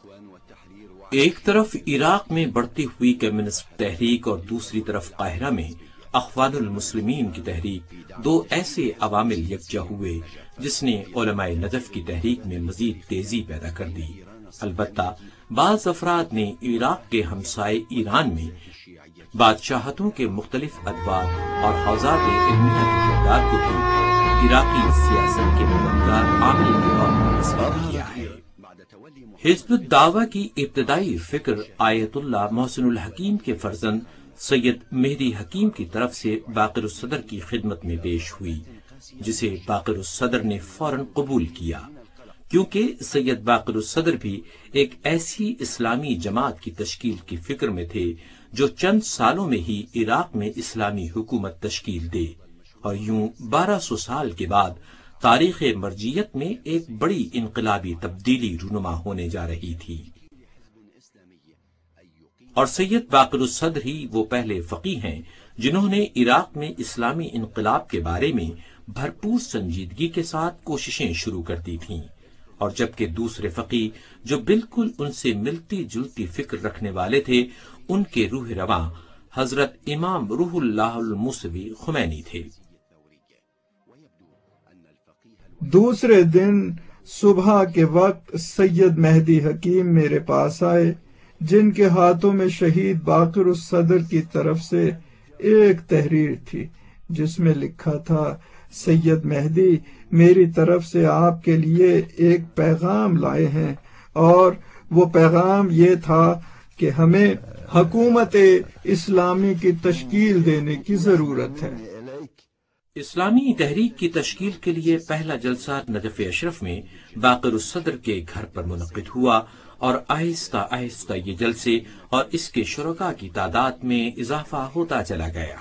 ایک طرف عراق میں بڑھتی ہوئی کمیونسٹ تحریک اور دوسری طرف قاہرہ میں اخوان المسلمین کی تحریک، دو ایسے عوامل یکجا ہوئے جس نے علماء نجف کی تحریک میں مزید تیزی پیدا کر دی۔ البتہ بعض افراد نے عراق کے ہمسائے ایران میں بادشاہتوں کے مختلف ادوار اور حوزات علمیہ کے کردار کو بھی عراقی سیاست کے مددگار عامل کے طور پر تصور کیا ہے۔ حزب الدعوہ کی ابتدائی فکر آیت اللہ محسن الحکیم کے فرزند سید مہدی حکیم کی طرف سے باقر الصدر کی خدمت میں پیش ہوئی۔ جسے باقر الصدر نے فوراً قبول کیا، کیونکہ سید باقر الصدر بھی ایک ایسی اسلامی جماعت کی تشکیل کی فکر میں تھے جو چند سالوں میں ہی عراق میں اسلامی حکومت تشکیل دے، اور یوں 1200 سال کے بعد تاریخ مرجعیت میں ایک بڑی انقلابی تبدیلی رونما ہونے جا رہی تھی۔ اور سید باقر الصدر ہی وہ پہلے فقیہ ہیں جنہوں نے عراق میں اسلامی انقلاب کے بارے میں بھرپور سنجیدگی کے ساتھ کوششیں شروع کر دی تھیں، اور جبکہ دوسرے فقیہ جو بالکل ان سے ملتی جلتی فکر رکھنے والے تھے، ان کے روح رواں حضرت امام روح اللہ الموسوی خمینی تھے۔ دوسرے دن صبح کے وقت سید مہدی حکیم میرے پاس آئے، جن کے ہاتھوں میں شہید باقر الصدر کی طرف سے ایک تحریر تھی جس میں لکھا تھا، سید مہدی میری طرف سے آپ کے لیے ایک پیغام لائے ہیں، اور وہ پیغام یہ تھا کہ ہمیں حکومت اسلامی کی تشکیل دینے کی ضرورت ہے۔ اسلامی تحریک کی تشکیل کے لیے پہلا جلسہ نجف اشرف میں باقر الصدر کے گھر پر منعقد ہوا، اور آہستہ آہستہ یہ جلسے اور اس کے شرکاء کی تعداد میں اضافہ ہوتا چلا گیا۔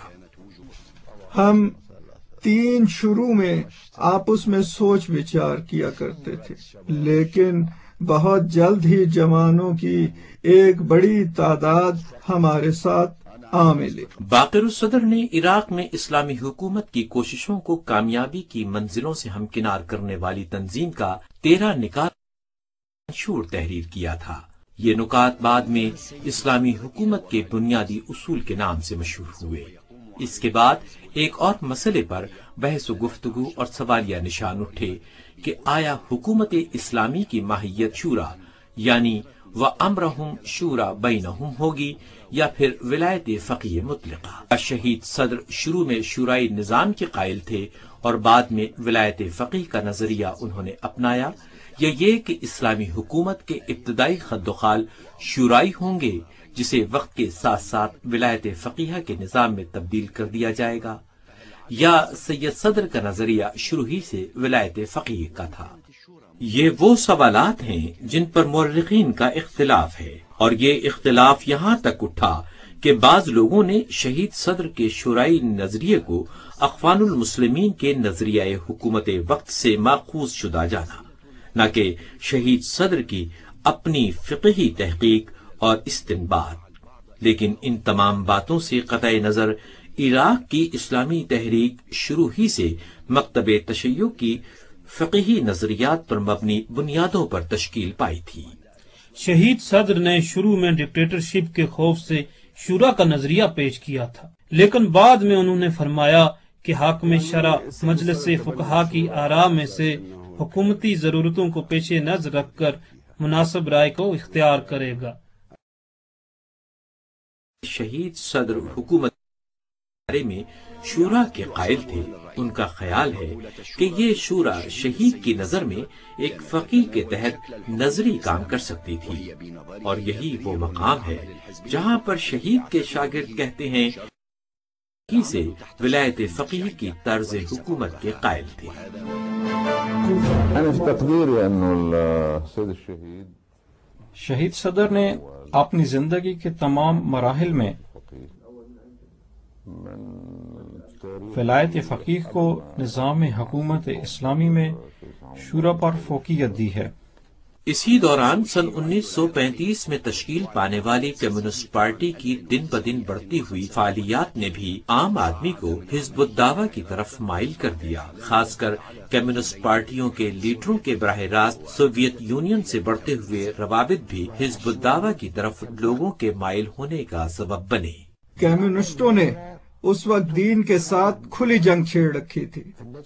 ہم 3 شروع میں آپس میں سوچ وچار کیا کرتے تھے، لیکن بہت جلد ہی جوانوں کی ایک بڑی تعداد ہمارے ساتھ آ ملی۔ باقر الصدر نے عراق میں اسلامی حکومت کی کوششوں کو کامیابی کی منزلوں سے ہمکنار کرنے والی تنظیم کا 13 نکات مشہور تحریر کیا تھا۔ یہ نکات بعد میں اسلامی حکومت کے بنیادی اصول کے نام سے مشہور ہوئے۔ اس کے بعد ایک اور مسئلے پر بحث و گفتگو اور سوالیہ نشان اٹھے کہ آیا حکومت اسلامی کی ماہیت شورا یعنی وَأَمْرَهُمْ شُورَى بَيْنَهُمْ ہوگی یا پھر ولایت فقیہ مطلقہ۔ شہید صدر شروع میں شورائی نظام کے قائل تھے اور بعد میں ولایت فقیہ کا نظریہ انہوں نے اپنایا، یا یہ کہ اسلامی حکومت کے ابتدائی خد و خال شورائی ہوں گے جسے وقت کے ساتھ ساتھ ولایت فقیہ کے نظام میں تبدیل کر دیا جائے گا، یا سید صدر کا نظریہ شروع ہی سے ولایت فقیہ کا تھا۔ یہ وہ سوالات ہیں جن پر مورخین کا اختلاف ہے، اور یہ اختلاف یہاں تک اٹھا کہ بعض لوگوں نے شہید صدر کے شورائی نظریے کو اخوان المسلمین کے نظریہ حکومت وقت سے ماخوذ شدہ جانا، نہ کہ شہید صدر کی اپنی فقہی تحقیق اور استنباط۔ لیکن ان تمام باتوں سے قطع نظر عراق کی اسلامی تحریک شروع ہی سے مکتب تشیع کی فقہی نظریات پر مبنی بنیادوں پر تشکیل پائی تھی۔ شہید صدر نے شروع میں ڈکٹیٹرشپ کے خوف سے شورا کا نظریہ پیش کیا تھا، لیکن بعد میں انہوں نے فرمایا کہ حاکم شرع مجلس فقہا کی آراء میں سے حکومتی ضرورتوں کو پیش نظر رکھ کر مناسب رائے کو اختیار کرے گا۔ شہید صدر حکومت بارے میں شورا کے قائل تھے۔ ان کا خیال ہے کہ یہ شورا شہید کی نظر میں ایک فقیہ کے تحت نظری کام کر سکتی تھی، اور یہی وہ مقام ہے جہاں پر شہید کے شاگرد کہتے ہیں کہ سے ولایت فقیہ کی طرز حکومت کے قائل تھے۔ شہید صدر نے اپنی زندگی کے تمام مراحل میں ولایت فقیہ کو نظام حکومت اسلامی میں شورا پر فوقیت دی ہے۔ اسی دوران سن 1935 میں تشکیل پانے والی کمیونسٹ پارٹی کی دن بدن بڑھتی ہوئی فعالیات نے بھی عام آدمی کو حزب الدعوہ کی طرف مائل کر دیا، خاص کر کمیونسٹ پارٹیوں کے لیڈروں کے براہ راست سوویت یونین سے بڑھتے ہوئے روابط بھی حزب الدعوہ کی طرف لوگوں کے مائل ہونے کا سبب بنے۔ کمیونسٹوں نے اس وقت دین کے ساتھ کھلی جنگ چھیڑ رکھی تھی۔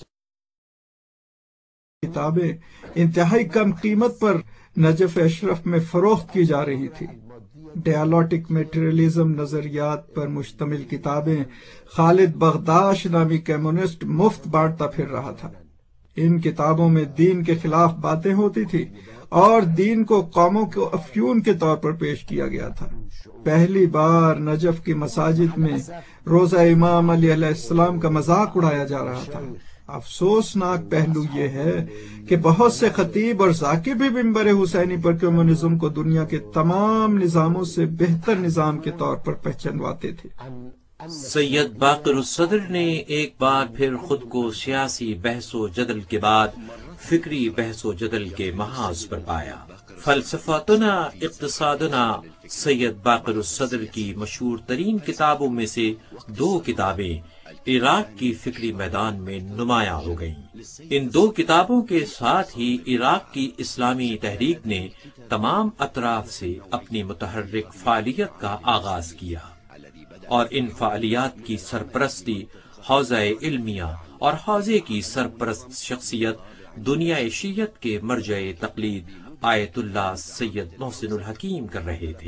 کتابیں انتہائی کم قیمت پر نجف اشرف میں فروخت کی جا رہی تھی۔ ڈیالوٹک میٹریلزم نظریات پر مشتمل کتابیں خالد بغداش نامی کمیونسٹ مفت بانٹتا پھر رہا تھا۔ ان کتابوں میں دین کے خلاف باتیں ہوتی تھی اور دین کو قوموں کو افیون کے طور پر پیش کیا گیا تھا۔ پہلی بار نجف کی مساجد میں روزہ امام علی علیہ السلام کا مذاق اڑایا جا رہا تھا۔ افسوسناک پہلو یہ ہے کہ بہت سے خطیب اور ذاکر بھی منبر حسینی پر کمیونزم کو دنیا کے تمام نظاموں سے بہتر نظام کے طور پر پہچانواتے تھے۔ سید باقر الصدر نے ایک بار پھر خود کو سیاسی بحث و جدل کے بعد فکری بحث و جدل کے محاذ پر پایا۔ فلسفاتنا اقتصادنا سید باقر الصدر کی مشہور ترین کتابوں میں سے 2 کتابیں عراق کی فکری میدان میں نمایاں ہو گئیں۔ ان 2 کتابوں کے ساتھ ہی عراق کی اسلامی تحریک نے تمام اطراف سے اپنی متحرک فعالیت کا آغاز کیا اور ان فعالیات کی سرپرستی حوزہ علمیہ اور حوزے کی سرپرست شخصیت دنیا شیعت کے مرجع تقلید آیت اللہ سید محسن الحکیم کر رہے تھے۔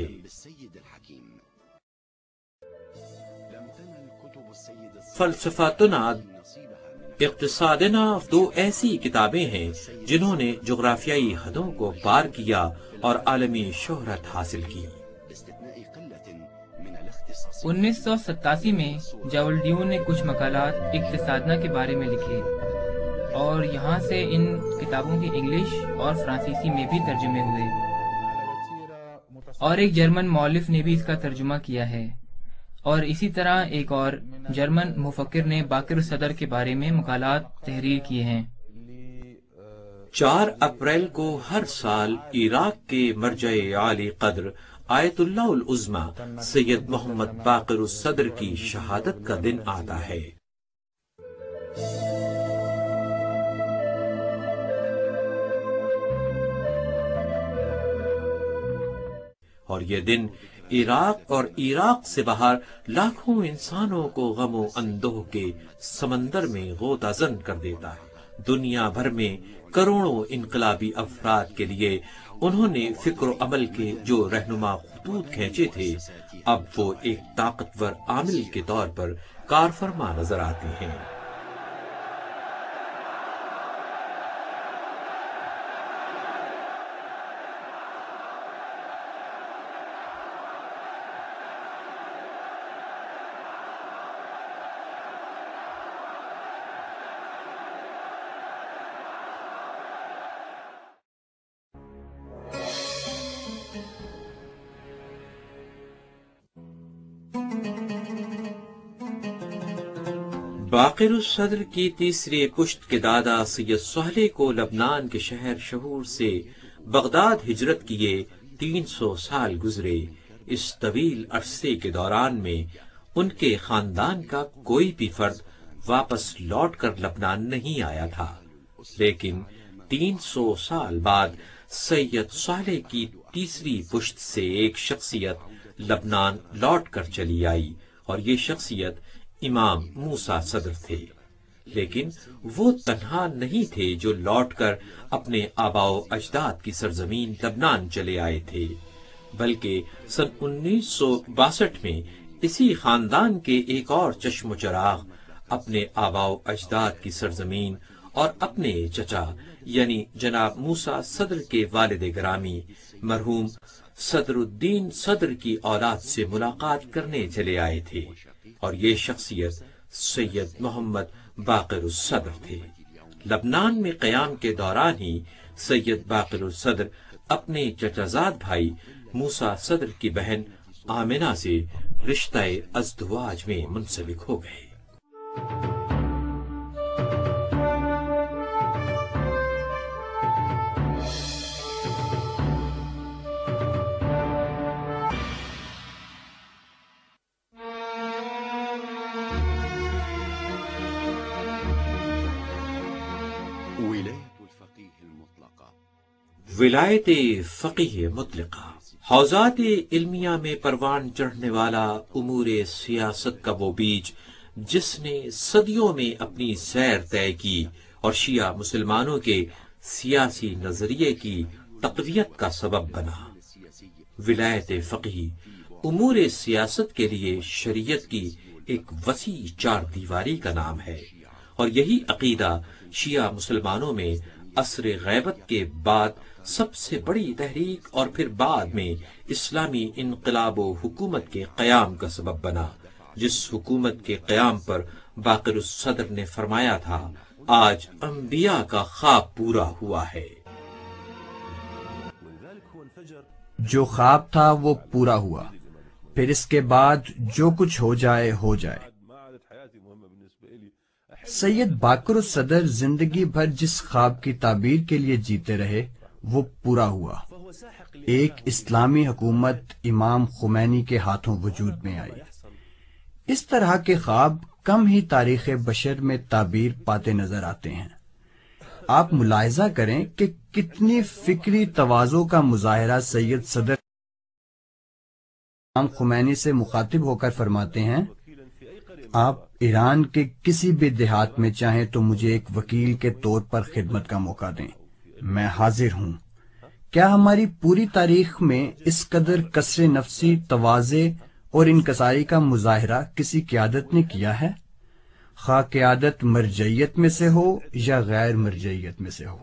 فلسفاتنا اقتصادنا 2 ایسی کتابیں ہیں جنہوں نے جغرافیائی حدوں کو پار کیا اور عالمی شہرت حاصل کی۔ 1987 میں جاولڈیون نے کچھ مقالات اقتصادنا کے بارے میں لکھے اور یہاں سے ان کتابوں کے انگلش اور فرانسیسی میں بھی ترجمے ہوئے، اور ایک جرمن مؤلف نے بھی اس کا ترجمہ کیا ہے، اور اسی طرح ایک اور جرمن مفکر نے باقر الصدر کے بارے میں مقالات تحریر کیے ہیں۔ 4 اپریل کو ہر سال عراق کے مرجع عالی قدر آیت اللہ العظمی سید محمد باقر الصدر کی شہادت کا دن آتا ہے۔ اور یہ دن عراق اور عراق سے باہر لاکھوں انسانوں کو غم و اندوہ کے سمندر میں غوطہ زن کر دیتا ہے۔ دنیا بھر میں کروڑوں انقلابی افراد کے لیے انہوں نے فکر و عمل کے جو رہنما خطوط کھینچے تھے، اب وہ ایک طاقتور عامل کے طور پر کارفرما نظر آتے ہیں۔ باقر الصدر کی تیسری پشت کے دادا سید صالح کو لبنان کے شہر شہور سے بغداد ہجرت کیے 300 سال گزرے۔ اس طویل عرصے کے دوران میں ان کے خاندان کا کوئی بھی فرد واپس لوٹ کر لبنان نہیں آیا تھا، لیکن 300 سال بعد سید صالح کی تیسری پشت سے ایک شخصیت لبنان لوٹ کر چلی آئی، اور یہ شخصیت امام موسیٰ صدر تھے۔ لیکن وہ تنہا نہیں تھے جو لوٹ کر اپنے آباء و اجداد کی سرزمین لبنان چلے آئے تھے، بلکہ سن 1962 میں اسی خاندان کے ایک اور چشم و چراغ اپنے آباء و اجداد کی سرزمین اور اپنے چچا یعنی جناب موسیٰ صدر کے والد گرامی مرحوم صدر الدین صدر کی اولاد سے ملاقات کرنے چلے آئے تھے، اور یہ شخصیت سید محمد باقر الصدر تھے۔ لبنان میں قیام کے دوران ہی سید باقر الصدر اپنے چچازاد بھائی موسیٰ صدر کی بہن آمنہ سے رشتہ ازدواج میں منسلک ہو گئے۔ ولایت فقیہ مطلقہ، حوزات علمیہ میں پروان چڑھنے والا امور سیاست کا وہ بیج جس نے صدیوں میں اپنی سیر طے کی اور شیعہ مسلمانوں کے سیاسی نظریے کی تقویت کا سبب بنا۔ ولایت فقیہ امور سیاست کے لیے شریعت کی ایک وسیع چار دیواری کا نام ہے، اور یہی عقیدہ شیعہ مسلمانوں میں عصر غیبت کے بعد سب سے بڑی تحریک اور پھر بعد میں اسلامی انقلاب و حکومت کے قیام کا سبب بنا، جس حکومت کے قیام پر باقر الصدر نے فرمایا تھا آج انبیاء کا خواب پورا ہوا ہے۔ جو خواب تھا وہ پورا ہوا، پھر اس کے بعد جو کچھ ہو جائے ہو جائے۔ سید باقر الصدر زندگی بھر جس خواب کی تعبیر کے لیے جیتے رہے وہ پورا ہوا۔ ایک اسلامی حکومت امام خمینی کے ہاتھوں وجود میں آئی۔ اس طرح کے خواب کم ہی تاریخ بشر میں تعبیر پاتے نظر آتے ہیں۔ آپ ملاحظہ کریں کہ کتنی فکری تواضع کا مظاہرہ سید صدر امام خمینی سے مخاطب ہو کر فرماتے ہیں، آپ ایران کے کسی بھی دیہات میں چاہیں تو مجھے ایک وکیل کے طور پر خدمت کا موقع دیں، میں حاضر ہوں۔ کیا ہماری پوری تاریخ میں اس قدر کسر نفسی، تواضع اور انکساری کا مظاہرہ کسی قیادت نے کیا ہے، خواہ قیادت مرجعیت میں سے ہو یا غیر مرجعیت میں سے ہو؟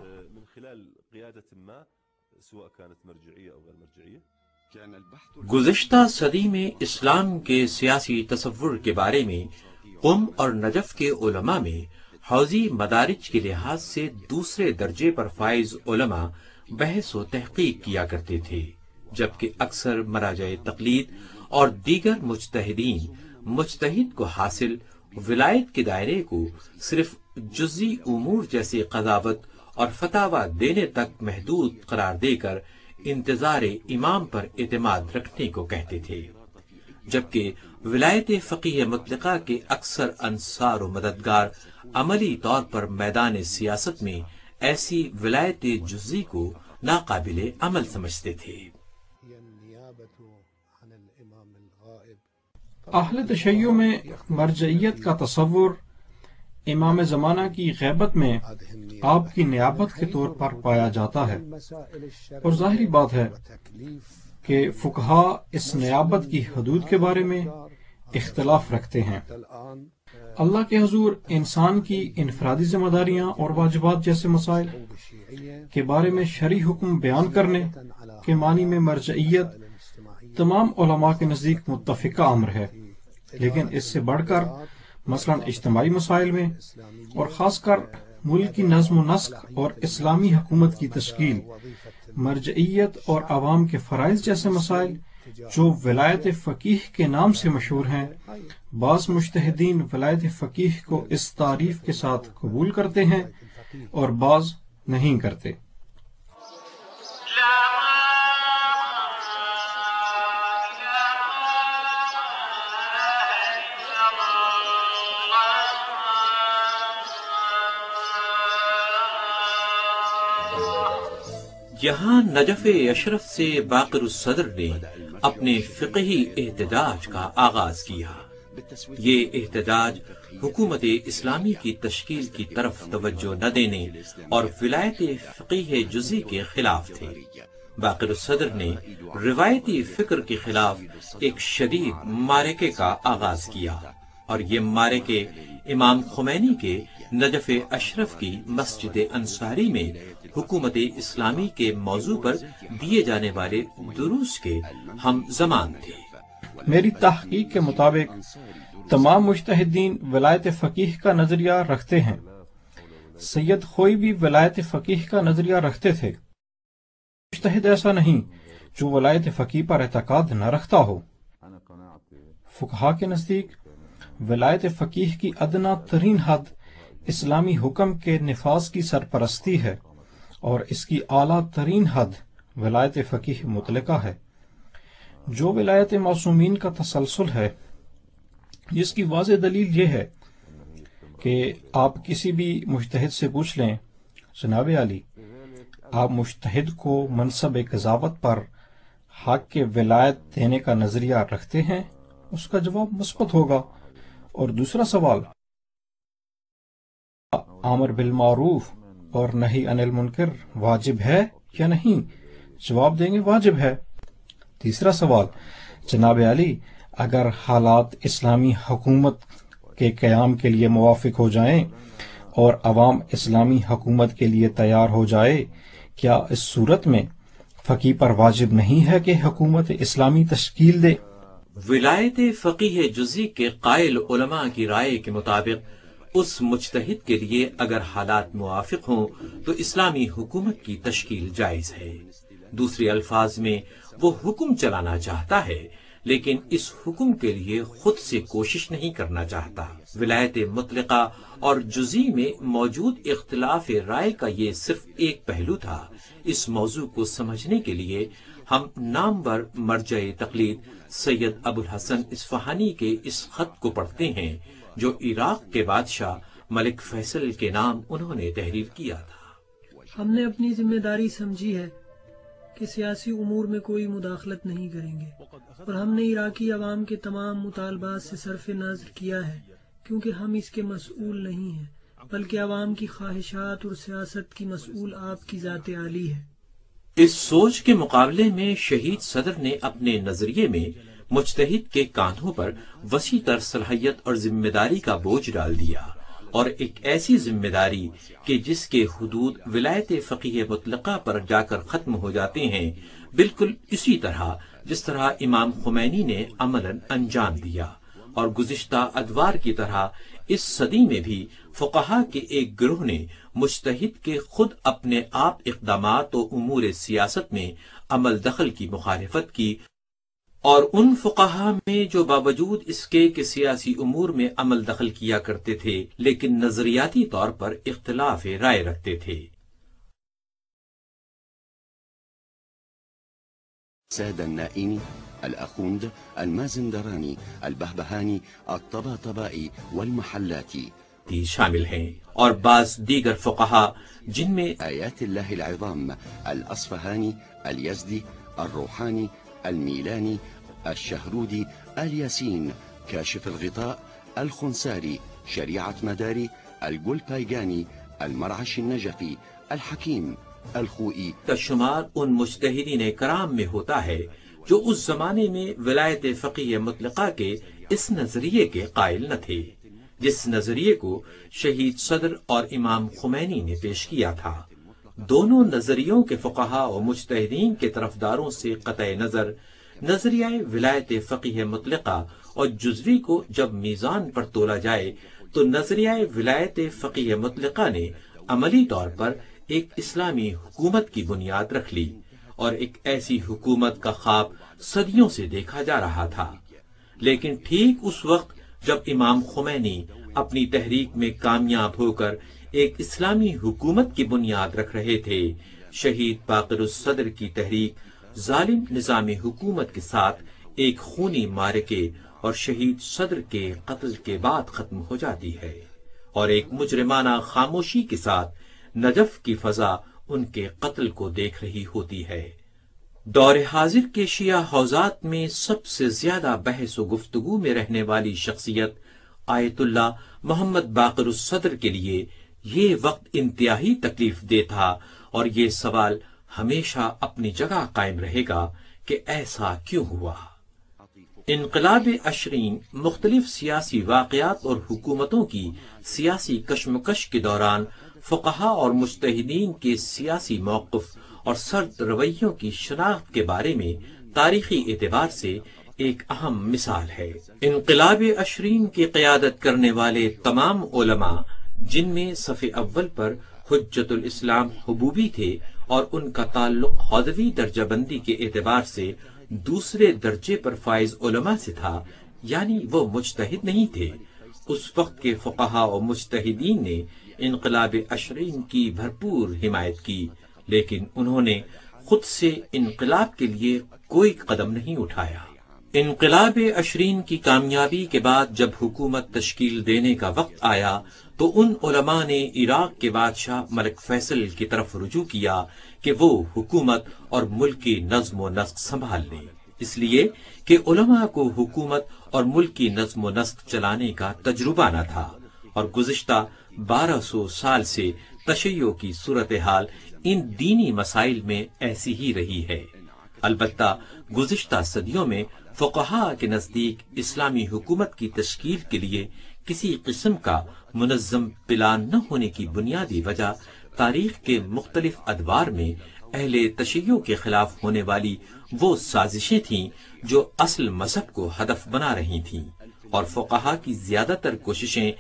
گزشتہ صدی میں اسلام کے سیاسی تصور کے بارے میں قم اور نجف کے علماء میں حوزی مدارج کے لحاظ سے دوسرے درجے پر فائز علماء بحث و تحقیق کیا کرتے تھے، جبکہ اکثر مراجع تقلید اور دیگر مجتہدین مجتہد کو حاصل ولایت کے دائرے کو صرف جزئی امور جیسے قضاوت اور فتاوی دینے تک محدود قرار دے کر انتظار امام پر اعتماد رکھنے کو کہتے تھے، جبکہ ولایت فقیہ مطلقہ کے اکثر انصار و مددگار عملی طور پر میدان سیاست میں ایسی ولایت جزئی کو ناقابل عمل سمجھتے تھے۔ اہل تشیع میں مرجعیت کا تصور امام زمانہ کی غیبت میں آپ کی نیابت کے طور پر پایا جاتا ہے، اور ظاہری بات ہے کہ فقہاء اس نیابت کی حدود کے بارے میں اختلاف رکھتے ہیں۔ اللہ کے حضور انسان کی انفرادی ذمہ داریاں اور واجبات جیسے مسائل کے بارے میں شرعی حکم بیان کرنے کے معنی میں مرجعیت تمام علماء کے نزدیک متفقہ امر ہے، لیکن اس سے بڑھ کر مثلا اجتماعی مسائل میں اور خاص کر ملک کی نظم و نسق اور اسلامی حکومت کی تشکیل، مرجعیت اور عوام کے فرائض جیسے مسائل جو ولایت فقیہ کے نام سے مشہور ہیں، بعض مجتہدین ولایت فقیہ کو اس تعریف کے ساتھ قبول کرتے ہیں اور بعض نہیں کرتے۔ یہاں نجف اشرف سے باقر الصدر نے اپنے فقہی احتجاج کا آغاز کیا۔ یہ احتجاج حکومت اسلامی کی تشکیل کی طرف توجہ نہ دینے اور ولایت فقیہ جزئی کے خلاف تھے۔ باقر الصدر نے روایتی فکر کے خلاف ایک شدید معرکے کا آغاز کیا، اور یہ معرکے امام خمینی کے نجف اشرف کی مسجد انصاری میں حکومت اسلامی کے موضوع پر دیے جانے والے دروس کے ہم زمان تھے۔ میری تحقیق کے مطابق تمام مجتہدین ولایت فقیہ کا نظریہ رکھتے ہیں۔ سید خوئی بھی ولایت فقیہ کا نظریہ رکھتے تھے۔ مجتہد ایسا نہیں جو ولایت فقیہ پر اعتقاد نہ رکھتا ہو۔ فقہا کے نزدیک ولایت فقیہ کی ادنا ترین حد اسلامی حکم کے نفاذ کی سرپرستی ہے، اور اس کی اعلیٰ ترین حد ولایت فقیہ مطلقہ ہے، جو ولایت معصومین کا تسلسل ہے، جس کی واضح دلیل یہ ہے کہ آپ کسی بھی مجتہد سے پوچھ لیں، جناب علی آپ مجتہد کو منصب قضاوت پر حق کے ولایت دینے کا نظریہ رکھتے ہیں؟ اس کا جواب مثبت ہوگا۔ اور دوسرا سوال، امر بالمعروف اور نہی عن المنکر واجب ہے یا نہیں؟ جواب دیں گے واجب ہے۔ تیسرا سوال، جناب علی اگر حالات اسلامی حکومت کے قیام کے لیے موافق ہو جائیں اور عوام اسلامی حکومت کے لیے تیار ہو جائے، کیا اس صورت میں فقیہ پر واجب نہیں ہے کہ حکومت اسلامی تشکیل دے؟ ولایت فقیہ جزئی کے قائل علماء کی رائے کے مطابق اس مجتہد کے لیے اگر حالات موافق ہوں تو اسلامی حکومت کی تشکیل جائز ہے۔ دوسرے الفاظ میں وہ حکم چلانا چاہتا ہے لیکن اس حکم کے لیے خود سے کوشش نہیں کرنا چاہتا۔ ولایت مطلقہ اور جزئی میں موجود اختلاف رائے کا یہ صرف ایک پہلو تھا۔ اس موضوع کو سمجھنے کے لیے ہم نامور مرجع تقلید سید ابو الحسن اصفہانی کے اس خط کو پڑھتے ہیں جو عراق کے بادشاہ ملک فیصل کے نام انہوں نے تحریر کیا تھا۔ ہم نے اپنی ذمہ داری سمجھی ہے کہ سیاسی امور میں کوئی مداخلت نہیں کریں گے، اور ہم نے عراقی عوام کے تمام مطالبات سے صرف نظر کیا ہے کیونکہ ہم اس کے مسئول نہیں ہیں، بلکہ عوام کی خواہشات اور سیاست کی مسئول آپ کی ذات عالی ہے۔ اس سوچ کے مقابلے میں شہید صدر نے اپنے نظریے میں مجتہد کے کاندھوں پر وسیع تر صلاحیت اور ذمہ داری کا بوجھ ڈال دیا، اور ایک ایسی ذمہ داری کہ جس کے حدود ولایت فقیہ مطلقہ پر جا کر ختم ہو جاتے ہیں، بالکل اسی طرح جس طرح امام خمینی نے عملاً انجام دیا، اور گزشتہ ادوار کی طرح اس صدی میں بھی فقہا کے ایک گروہ نے مجتہد کے خود اپنے آپ اقدامات و امور سیاست میں عمل دخل کی مخالفت کی، اور ان فقہا میں جو باوجود اس کے کہ سیاسی امور میں عمل دخل کیا کرتے تھے لیکن نظریاتی طور پر اختلاف رائے رکھتے تھے۔ ساد النائمي الأخوند المازندراني البهبهاني الطباطبائي والمحلاتي شامل ہیں، اور بعض دیگر فقہا جن میں آيات الله العظام الأصفهاني اليزدي الروحاني الميلاني الشهرودي الياسين كاشف الغطاء الخنساري شريعة مداري الجولبايغاني المرعش النجفي الحكيم الخوئي کا شمار ان مجتہدین کرام میں ہوتا ہے جو اس زمانے میں ولایت فقیہ مطلقہ کے اس نظریے کے قائل نہ تھے جس نظریے کو شہید صدر اور امام خمینی نے پیش کیا تھا۔ دونوں نظریوں کے فقہا و مجتہدین کے طرفداروں سے قطع نظر نظریہ ولایت فقیہ مطلقہ اور جزوی کو جب میزان پر تولا جائے تو نظریہ ولایت فقیہ مطلقہ نے عملی طور پر ایک اسلامی حکومت کی بنیاد رکھ لی، اور ایک ایسی حکومت کا خواب صدیوں سے دیکھا جا رہا تھا۔ لیکن ٹھیک اس وقت جب امام خمینی اپنی تحریک میں کامیاب ہو کر ایک اسلامی حکومت کی بنیاد رکھ رہے تھے، شہید باقر الصدر کی تحریک ظالم نظام حکومت کے ساتھ ایک خونی معرکے اور شہید صدر کے قتل کے بعد ختم ہو جاتی ہے، اور ایک مجرمانہ خاموشی کے ساتھ نجف کی فضا ان کے قتل کو دیکھ رہی ہوتی ہے۔ دور حاضر کے شیعہ حوزات میں سب سے زیادہ بحث و گفتگو میں رہنے والی شخصیت آیت اللہ محمد باقر الصدر کے لیے یہ وقت انتہائی تکلیف دہ تھا، اور یہ سوال ہمیشہ اپنی جگہ قائم رہے گا کہ ایسا کیوں ہوا۔ انقلاب اشرین مختلف سیاسی واقعات اور حکومتوں کی سیاسی کشمکش کے دوران فقہا اور مجتہدین کے سیاسی موقف اور سرد رویوں کی شناخت کے بارے میں تاریخی اعتبار سے ایک اہم مثال ہے۔ انقلاب اشرین کی قیادت کرنے والے تمام علماء جن میں صف اول پر حجت الاسلام حبوبی تھے اور ان کا تعلق حوزوی درجہ بندی کے اعتبار سے دوسرے درجے پر فائز علماء سے تھا، یعنی وہ مجتہد نہیں تھے۔ اس وقت کے فقہا و مجتہدین نے انقلاب اشرین کی بھرپور حمایت کی، لیکن انہوں نے خود سے انقلاب کے لیے کوئی قدم نہیں اٹھایا۔ انقلاب اشرین کی کامیابی کے بعد جب حکومت تشکیل دینے کا وقت آیا تو ان علماء نے عراق کے بادشاہ ملک فیصل کی طرف رجوع کیا کہ وہ حکومت اور ملکی نظم و نسق سنبھال لیں، اس لیے کہ علماء کو حکومت اور ملکی نظم و نسق چلانے کا تجربہ نہ تھا، اور گزشتہ 1200 سال سے تشیع کی صورتحال ان دینی مسائل میں ایسی ہی رہی ہے۔ البتہ گزشتہ صدیوں میں فقہا کے نزدیک اسلامی حکومت کی تشکیل کے لیے کسی قسم کا منظم پلان نہ ہونے کی بنیادی وجہ تاریخ کے مختلف ادوار میں اہل تشیع کے خلاف ہونے والی وہ سازشیں تھیں جو اصل مذہب کو ہدف بنا رہی تھیں، اور فقہا کی زیادہ تر کوششیں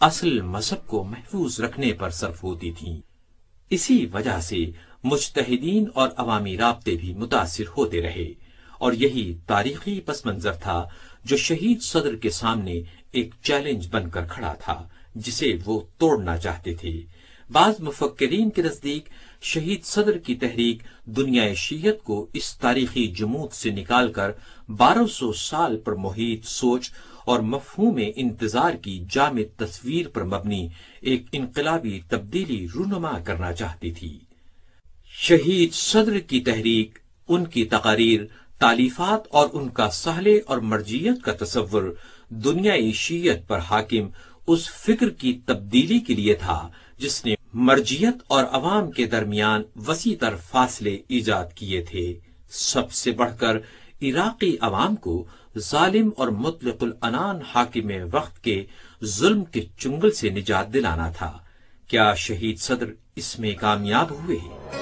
اصل مذہب کو محفوظ رکھنے پر صرف ہوتی تھیں۔ اسی وجہ سے مجتہدین اور عوامی رابطے بھی متاثر ہوتے رہے، اور یہی تاریخی پس منظر تھا جو شہید صدر کے سامنے ایک چیلنج بن کر کھڑا تھا جسے وہ توڑنا چاہتے تھے۔ بعض مفکرین کے نزدیک شہید صدر کی تحریک دنیا شیعت کو اس تاریخی جمود سے نکال کر 1200 سال پر محیط سوچ اور مفہوم انتظار کی جامد تصویر پر مبنی ایک انقلابی تبدیلی رونما کرنا چاہتی تھی۔ شہید صدر کی تحریک، ان کی تقاریر، تالیفات اور ان کا صالح اور مرجعیت کا تصور دنیای شیعت پر حاکم اس فکر کی تبدیلی کے لیے تھا جس نے مرجعیت اور عوام کے درمیان وسیع تر فاصلے ایجاد کیے تھے۔ سب سے بڑھ کر عراقی عوام کو ظالم اور مطلق العنان حاکم وقت کے ظلم کے چنگل سے نجات دلانا تھا۔ کیا شہید صدر اس میں کامیاب ہوئے؟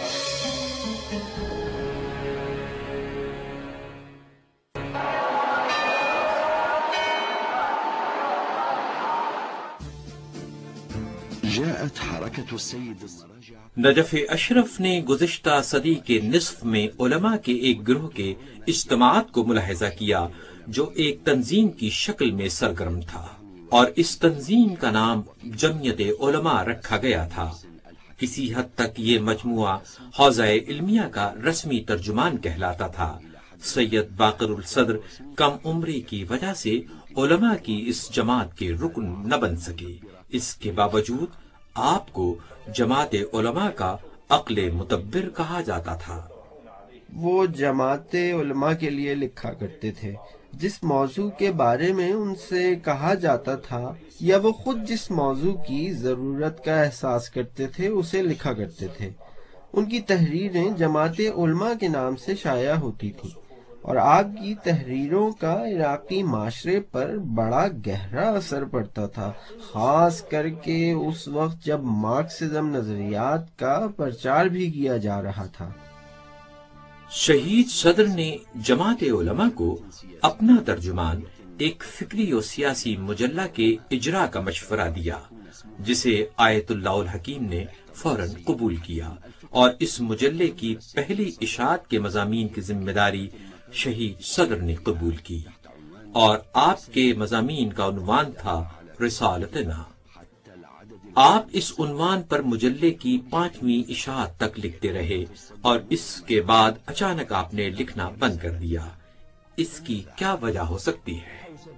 نجف اشرف نے گزشتہ صدی کے نصف میں علماء کے ایک گروہ کے اجتماعات کو ملاحظہ کیا جو ایک تنظیم کی شکل میں سرگرم تھا، اور اس تنظیم کا نام جمعیت علماء رکھا گیا تھا۔ کسی حد تک یہ مجموعہ حوزہ علمیہ کا رسمی ترجمان کہلاتا تھا۔ سید باقر الصدر کم عمری کی وجہ سے علماء کی اس جماعت کے رکن نہ بن سکے۔ اس کے باوجود آپ کو جماعت علماء کا عقل مدبر کہا جاتا تھا۔ وہ جماعت علماء کے لیے لکھا کرتے تھے، جس موضوع کے بارے میں ان سے کہا جاتا تھا یا وہ خود جس موضوع کی ضرورت کا احساس کرتے تھے اسے لکھا کرتے تھے۔ ان کی تحریریں جماعت علماء کے نام سے شائع ہوتی تھیں، اور آپ کی تحریروں کا عراقی معاشرے پر بڑا گہرا اثر پڑتا تھا، خاص کر کے اس وقت جب مارکسزم نظریات کا پرچار بھی کیا جا رہا تھا۔ شہید صدر نے جماعت علماء کو اپنا ترجمان ایک فکری و سیاسی مجلہ کے اجرا کا مشورہ دیا، جسے آیت اللہ الحکیم نے فوراً قبول کیا، اور اس مجلے کی پہلی اشاعت کے مضامین کی ذمہ داری شہید صدر نے قبول کی، اور آپ کے مضامین کا عنوان تھا رسالتنا۔ آپ اس عنوان پر مجلے کی 5ویں اشاعت تک لکھتے رہے، اور اس کے بعد اچانک آپ نے لکھنا بند کر دیا۔ اس کی کیا وجہ ہو سکتی ہے؟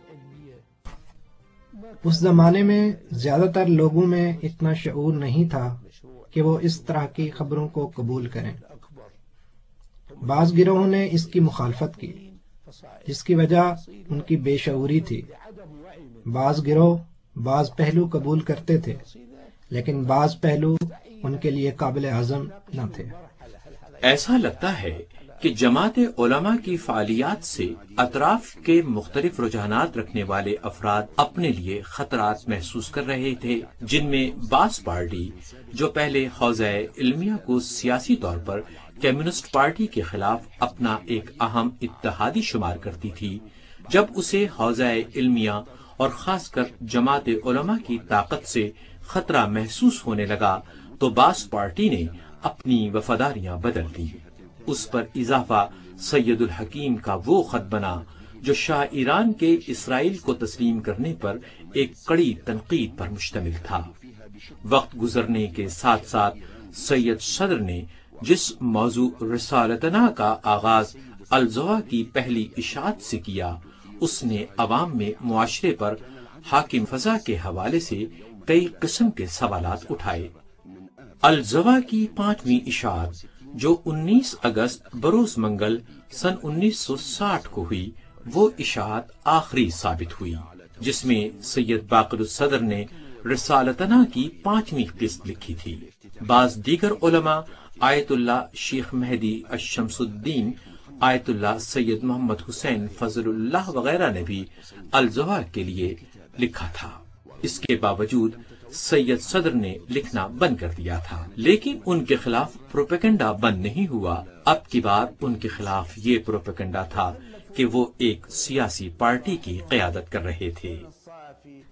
اس زمانے میں زیادہ تر لوگوں میں اتنا شعور نہیں تھا کہ وہ اس طرح کی خبروں کو قبول کریں۔ بعض گروہوں نے اس کی مخالفت کی، جس کی وجہ ان کی بے شعوری تھی۔ بعض گروہ بعض پہلو قبول کرتے تھے، لیکن بعض پہلو ان کے لیے قابل ہضم نہ تھے۔ ایسا لگتا ہے کہ جماعت علماء کی فعالیات سے اطراف کے مختلف رجحانات رکھنے والے افراد اپنے لیے خطرات محسوس کر رہے تھے، جن میں بعض پارٹی جو پہلے حوزہ علمیہ کو سیاسی طور پر کمیونسٹ پارٹی کے خلاف اپنا ایک اہم اتحادی شمار کرتی تھی، جب اسے حوزہ علمیہ اور خاص کر جماعت علماء کی طاقت سے خطرہ محسوس ہونے لگا تو بعض پارٹی نے اپنی وفاداریاں بدل دی۔ اس پر اضافہ سید الحکیم کا وہ خط بنا جو شاہ ایران کے اسرائیل کو تسلیم کرنے پر ایک کڑی تنقید پر مشتمل تھا۔ وقت گزرنے کے ساتھ ساتھ سید صدر نے جس موضوع رسالتنا کا آغاز الزوا کی پہلی اشاعت سے کیا، اس نے عوام میں معاشرے پر حاکم فضا کے حوالے سے کئی قسم کے سوالات اٹھائے۔ الزوا کی 5ویں اشاعت جو 19 اگست بروز منگل سن 1960 کو ہوئی، وہ اشاعت آخری ثابت ہوئی، جس میں سید باقر الصدر نے رسالتنا کی 5ویں قسط لکھی تھی۔ بعض دیگر علماء آیت اللہ شیخ مہدی الشمس الدین، آیت اللہ سید محمد حسین فضل اللہ وغیرہ نے بھی الزوا کے لیے لکھا تھا۔ اس کے باوجود سید صدر نے لکھنا بند کر دیا تھا، لیکن ان کے خلاف پروپیگنڈا بند نہیں ہوا۔ اب کی بار ان کے خلاف یہ پروپیگنڈا تھا کہ وہ ایک سیاسی پارٹی کی قیادت کر رہے تھے۔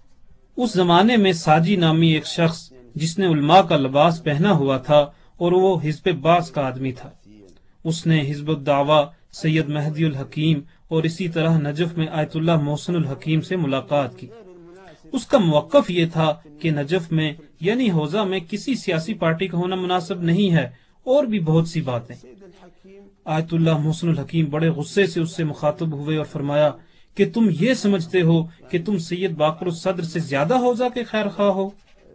اس زمانے میں ساجی نامی ایک شخص جس نے علماء کا لباس پہنا ہوا تھا اور وہ حزب باس کا آدمی تھا، اس نے حزب الدعوہ سید مہدی الحکیم اور اسی طرح نجف میں آیت اللہ محسن الحکیم سے ملاقات کی۔ اس کا موقف یہ تھا کہ نجف میں یعنی حوزہ میں کسی سیاسی پارٹی کا ہونا مناسب نہیں ہے، اور بھی بہت سی باتیں۔ آیت اللہ محسن الحکیم بڑے غصے سے اس سے مخاطب ہوئے اور فرمایا کہ تم یہ سمجھتے ہو کہ تم سید باقر الصدر سے زیادہ حوزہ کے خیر خواہ ہو؟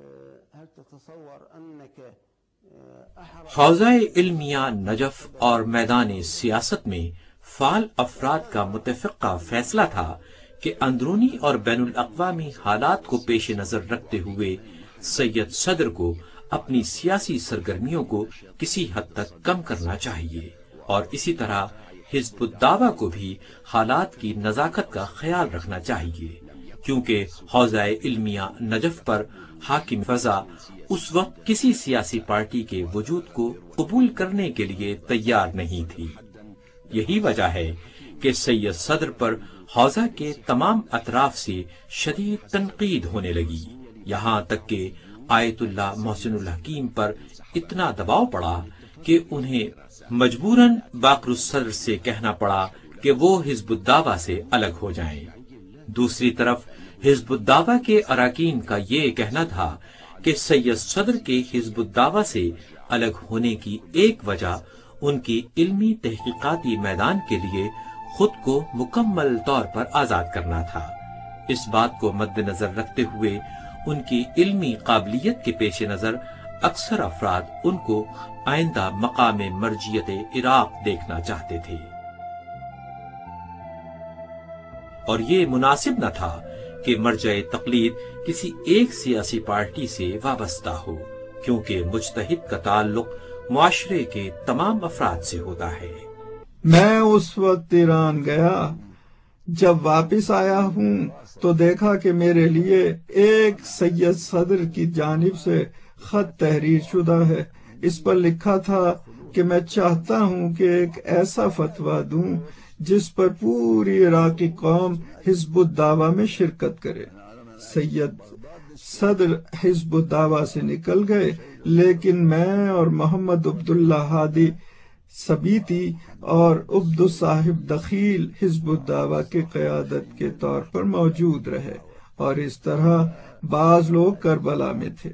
حوزہ علمیہ نجف اور میدان سیاست میں فعال افراد کا متفقہ فیصلہ تھا کہ اندرونی اور بین الاقوامی حالات کو پیش نظر رکھتے ہوئے سید صدر کو اپنی سیاسی سرگرمیوں کو کسی حد تک کم کرنا چاہیے، اور اسی طرح حزب الدعوہ کو بھی حالات کی نزاکت کا خیال رکھنا چاہیے، کیونکہ حوزہ علمیہ نجف پر حاکم فضا اس وقت کسی سیاسی پارٹی کے وجود کو قبول کرنے کے لیے تیار نہیں تھی۔ یہی وجہ ہے کہ سید صدر پر حوزہ کے تمام اطراف سے شدید تنقید ہونے لگی، یہاں تک کہ آیت اللہ محسن الحکیم پر اتنا دباؤ پڑا کہ انہیں مجبوراً باقر الصدر سے کہنا پڑا کہ وہ حزب الدعوہ سے الگ ہو جائیں۔ دوسری طرف حزب الدعوہ کے اراکین کا یہ کہنا تھا کہ سید صدر کے حزب الدعوہ سے الگ ہونے کی ایک وجہ ان کی علمی تحقیقاتی میدان کے لیے خود کو مکمل طور پر آزاد کرنا تھا۔ اس بات کو مد نظر رکھتے ہوئے ان کی علمی قابلیت کے پیش نظر اکثر افراد ان کو آئندہ مقام مرجعیت عراق دیکھنا چاہتے تھے، اور یہ مناسب نہ تھا کہ مرجع تقلید کسی ایک سیاسی پارٹی سے وابستہ ہو، کیونکہ مجتہد کا تعلق معاشرے کے تمام افراد سے ہوتا ہے۔ میں اس وقت ایران گیا، جب واپس آیا ہوں تو دیکھا کہ میرے لیے ایک سید صدر کی جانب سے خط تحریر شدہ ہے۔ اس پر لکھا تھا کہ میں چاہتا ہوں کہ ایک ایسا فتویٰ دوں جس پر پوری عراقی قوم حزب الدعوہ میں شرکت کرے۔ سید صدر حزب الدعوہ سے نکل گئے، لیکن میں اور محمد عبداللہ ہادی سبیتی اور عبد صاحب دخیل حزب الدعوہ کے قیادت کے طور پر موجود رہے، اور اس طرح بعض لوگ کربلا میں تھے۔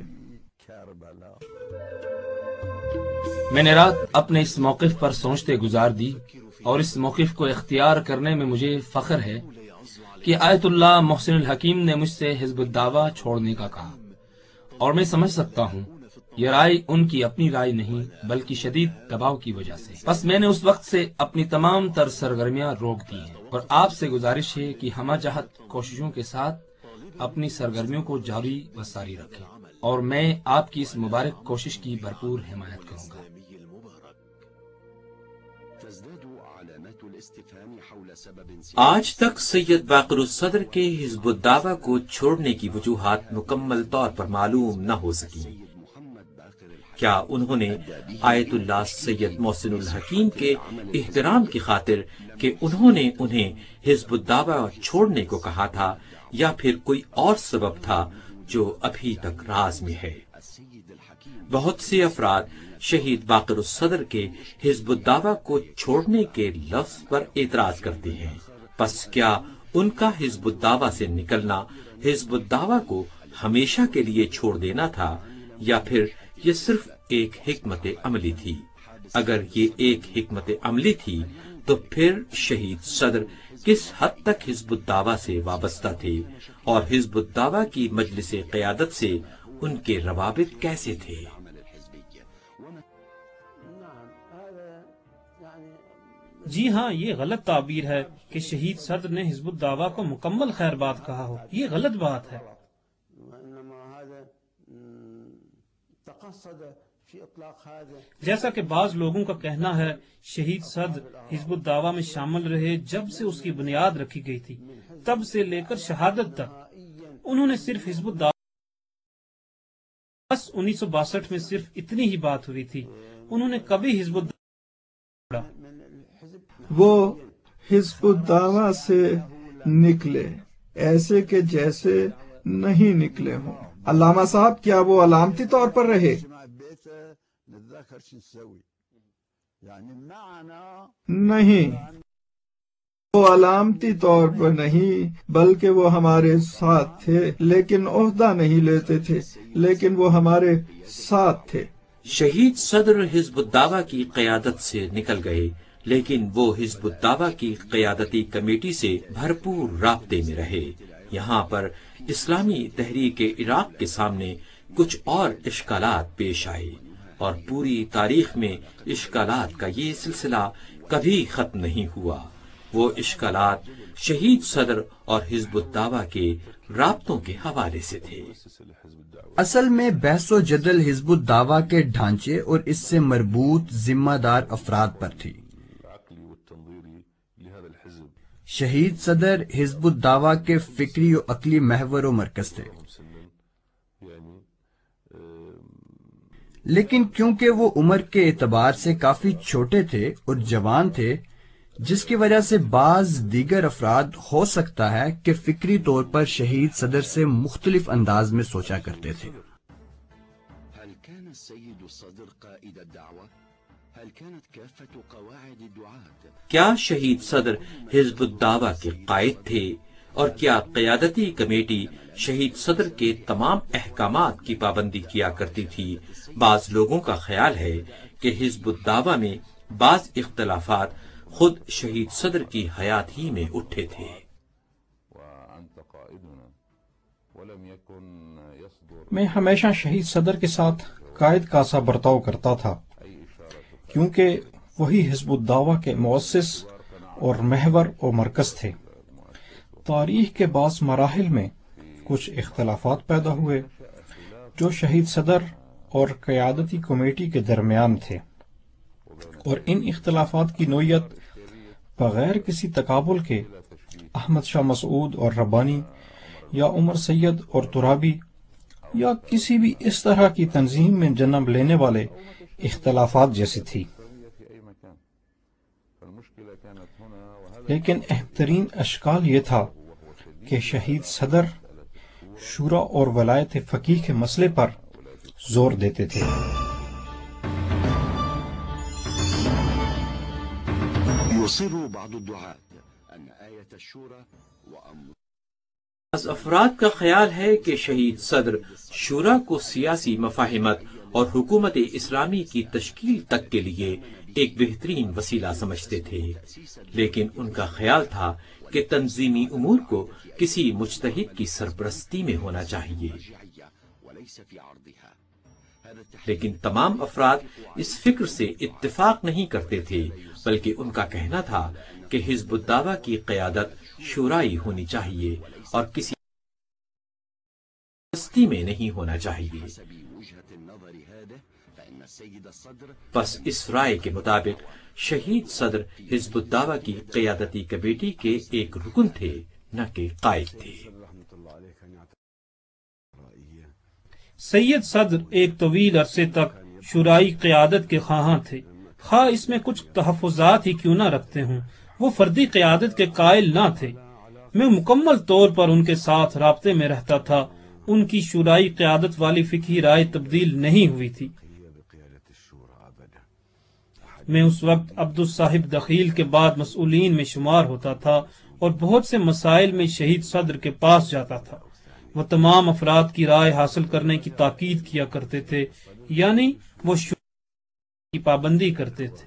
میں نے رات اپنے اس موقف پر سوچتے گزار دی، اور اس موقف کو اختیار کرنے میں مجھے فخر ہے کہ آیت اللہ محسن الحکیم نے مجھ سے حزب الدعوہ چھوڑنے کا کہا، اور میں سمجھ سکتا ہوں یہ رائے ان کی اپنی رائے نہیں بلکہ شدید دباؤ کی وجہ سے۔ بس میں نے اس وقت سے اپنی تمام تر سرگرمیاں روک دی ہیں، اور آپ سے گزارش ہے کہ ہمہ جہت کوششوں کے ساتھ اپنی سرگرمیوں کو جاری و ساری رکھیں، اور میں آپ کی اس مبارک کوشش کی بھرپور حمایت کروں گا۔ آج تک سید باقر الصدر کے حزب الدعوہ کو چھوڑنے کی وجوہات مکمل طور پر معلوم نہ ہو سکی۔ کیا انہوں نے آیت اللہ سید محسن الحکیم کے احترام کی خاطر کہ انہوں نے انہیں حزب الدعوہ چھوڑنے کو کہا تھا، یا پھر کوئی اور سبب تھا جو ابھی تک راز میں ہے؟ بہت سے افراد شہید باقر الصدر کے حزب الدعوہ کو چھوڑنے کے لفظ پر اعتراض کرتے ہیں، پس کیا ان کا حزب الدعوہ سے نکلنا حزب الدعوہ کو ہمیشہ کے لیے چھوڑ دینا تھا، یا پھر یہ صرف ایک حکمت عملی تھی؟ اگر یہ ایک حکمت عملی تھی تو پھر شہید صدر کس حد تک حزب الدعوہ سے وابستہ تھے، اور حزب الدعوہ کی مجلس قیادت سے ان کے روابط کیسے تھے؟ جی ہاں، یہ غلط تعبیر ہے کہ شہید صدر نے حزب الدعوہ کو مکمل خیر بات کہا ہو، یہ غلط بات ہے۔ جیسا کہ بعض لوگوں کا کہنا ہے، شہید صدر حزب الدعوہ میں شامل رہے جب سے اس کی بنیاد رکھی گئی تھی، تب سے لے کر شہادت تک انہوں نے صرف حزب الدعوہ، بس 1962 میں صرف اتنی ہی بات ہوئی تھی، انہوں نے کبھی حزب الدعوہ وہ حزب الدعوہ سے نکلے ایسے کہ جیسے نہیں نکلے ہوں۔ علامہ صاحب، کیا وہ علامتی طور پر رہے؟ نہیں، وہ علامتی طور پر نہیں، بلکہ وہ ہمارے ساتھ تھے، لیکن عہدہ نہیں لیتے تھے، لیکن وہ ہمارے ساتھ تھے۔ شہید صدر حزب الدعوہ کی قیادت سے نکل گئے، لیکن وہ حزب الدعوہ کی قیادتی کمیٹی سے بھرپور رابطے میں رہے۔ یہاں پر اسلامی تحریک عراق کے سامنے کچھ اور اشکالات پیش آئے، اور پوری تاریخ میں اشکالات کا یہ سلسلہ کبھی ختم نہیں ہوا۔ وہ اشکالات شہید صدر اور حزب الدعوہ کے رابطوں کے حوالے سے تھے۔ اصل میں بحث و جدل حزب الدعوہ کے ڈھانچے اور اس سے مربوط ذمہ دار افراد پر تھی۔ شہید صدر حزب الدعوہ کے فکری و عقلی محور و مرکز تھے، لیکن کیونکہ وہ عمر کے اعتبار سے کافی چھوٹے تھے اور جوان تھے، جس کی وجہ سے بعض دیگر افراد ہو سکتا ہے کہ فکری طور پر شہید صدر سے مختلف انداز میں سوچا کرتے تھے۔ کیا شہید صدر حزب الدعوہ کے قائد تھے، اور کیا قیادتی کمیٹی شہید صدر کے تمام احکامات کی پابندی کیا کرتی تھی؟ بعض لوگوں کا خیال ہے کہ حزب الدعوہ میں بعض اختلافات خود شہید صدر کی حیات ہی میں اٹھے تھے۔ میں ہمیشہ شہید صدر کے ساتھ قائد کا سا برتاؤ کرتا تھا، کیونکہ وہی حزب الدعوہ کے مؤسس اور محور و مرکز تھے۔ تاریخ کے بعض مراحل میں کچھ اختلافات پیدا ہوئے جو شہید صدر اور قیادتی کمیٹی کے درمیان تھے، اور ان اختلافات کی نوعیت بغیر کسی تقابل کے احمد شاہ مسعود اور ربانی یا عمر سید اور ترابی یا کسی بھی اس طرح کی تنظیم میں جنم لینے والے اختلافات جیسی تھی۔ لیکن اہم ترین اشکال یہ تھا کہ شہید صدر شورا اور ولایت فقیہ کے مسئلے پر زور دیتے تھے۔ بعض افراد کا خیال ہے کہ شہید صدر شورا کو سیاسی مفاہمت اور حکومت اسلامی کی تشکیل تک کے لیے ایک بہترین وسیلہ سمجھتے تھے، لیکن ان کا خیال تھا کہ تنظیمی امور کو کسی مجتہد کی سرپرستی میں ہونا چاہیے۔ لیکن تمام افراد اس فکر سے اتفاق نہیں کرتے تھے، بلکہ ان کا کہنا تھا کہ حزب الدعوہ کی قیادت شورائی ہونی چاہیے اور کسی سرپرستی میں نہیں ہونا چاہیے۔ بس اس رائے کے مطابق شہید صدر حزب الدعوہ کی قیادتی کمیٹی کے ایک رکن تھے، نہ کہ قائد تھے۔ سید صدر ایک طویل عرصے تک شورائی قیادت کے خواہاں تھے، خواہ اس میں کچھ تحفظات ہی کیوں نہ رکھتے ہوں۔ وہ فردی قیادت کے قائل نہ تھے۔ میں مکمل طور پر ان کے ساتھ رابطے میں رہتا تھا۔ ان کی شورائی قیادت والی فقہی رائے تبدیل نہیں ہوئی تھی۔ میں اس وقت عبدالصاحب دخیل کے بعد مسئولین میں شمار ہوتا تھا اور بہت سے مسائل میں شہید صدر کے پاس جاتا تھا۔ وہ تمام افراد کی رائے حاصل کرنے کی تاکید کیا کرتے تھے، یعنی وہ شورا کی پابندی کرتے تھے۔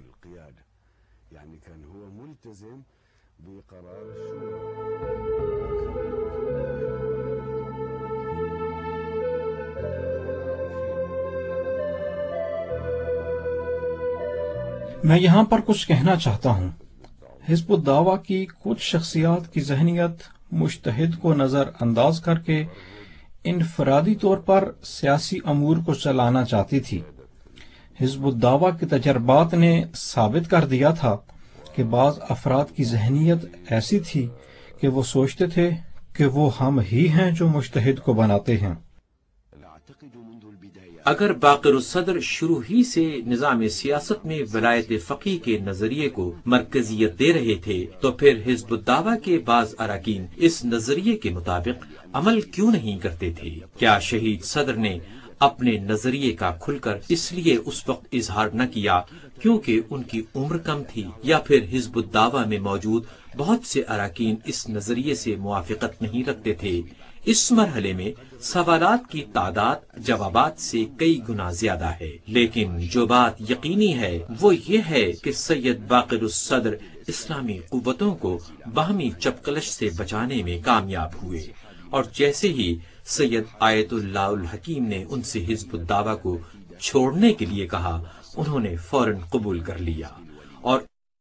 میں یہاں پر کچھ کہنا چاہتا ہوں۔ حزب الدعوہ کی کچھ شخصیات کی ذہنیت مجتہد کو نظر انداز کر کے انفرادی طور پر سیاسی امور کو چلانا چاہتی تھی۔ حزب الدعوہ کے تجربات نے ثابت کر دیا تھا کہ بعض افراد کی ذہنیت ایسی تھی کہ وہ سوچتے تھے کہ وہ ہم ہی ہیں جو مجتہد کو بناتے ہیں۔ اگر باقر الصدر شروع ہی سے نظام سیاست میں ولایت فقیہ کے نظریے کو مرکزیت دے رہے تھے تو پھر حزب الدعوہ کے بعض اراکین اس نظریے کے مطابق عمل کیوں نہیں کرتے تھے؟ کیا شہید صدر نے اپنے نظریے کا کھل کر اس لیے اس وقت اظہار نہ کیا کیونکہ ان کی عمر کم تھی، یا پھر حزب الدعوہ میں موجود بہت سے اراکین اس نظریے سے موافقت نہیں رکھتے تھے؟ اس مرحلے میں سوالات کی تعداد جوابات سے کئی گنا زیادہ ہے، لیکن جو بات یقینی ہے وہ یہ ہے کہ سید باقر الصدر اسلامی قوتوں کو باہمی چپقلش سے بچانے میں کامیاب ہوئے، اور جیسے ہی سید آیت اللہ الحکیم نے ان سے حزب الدعوہ کو چھوڑنے کے لیے کہا، انہوں نے فوراً قبول کر لیا اور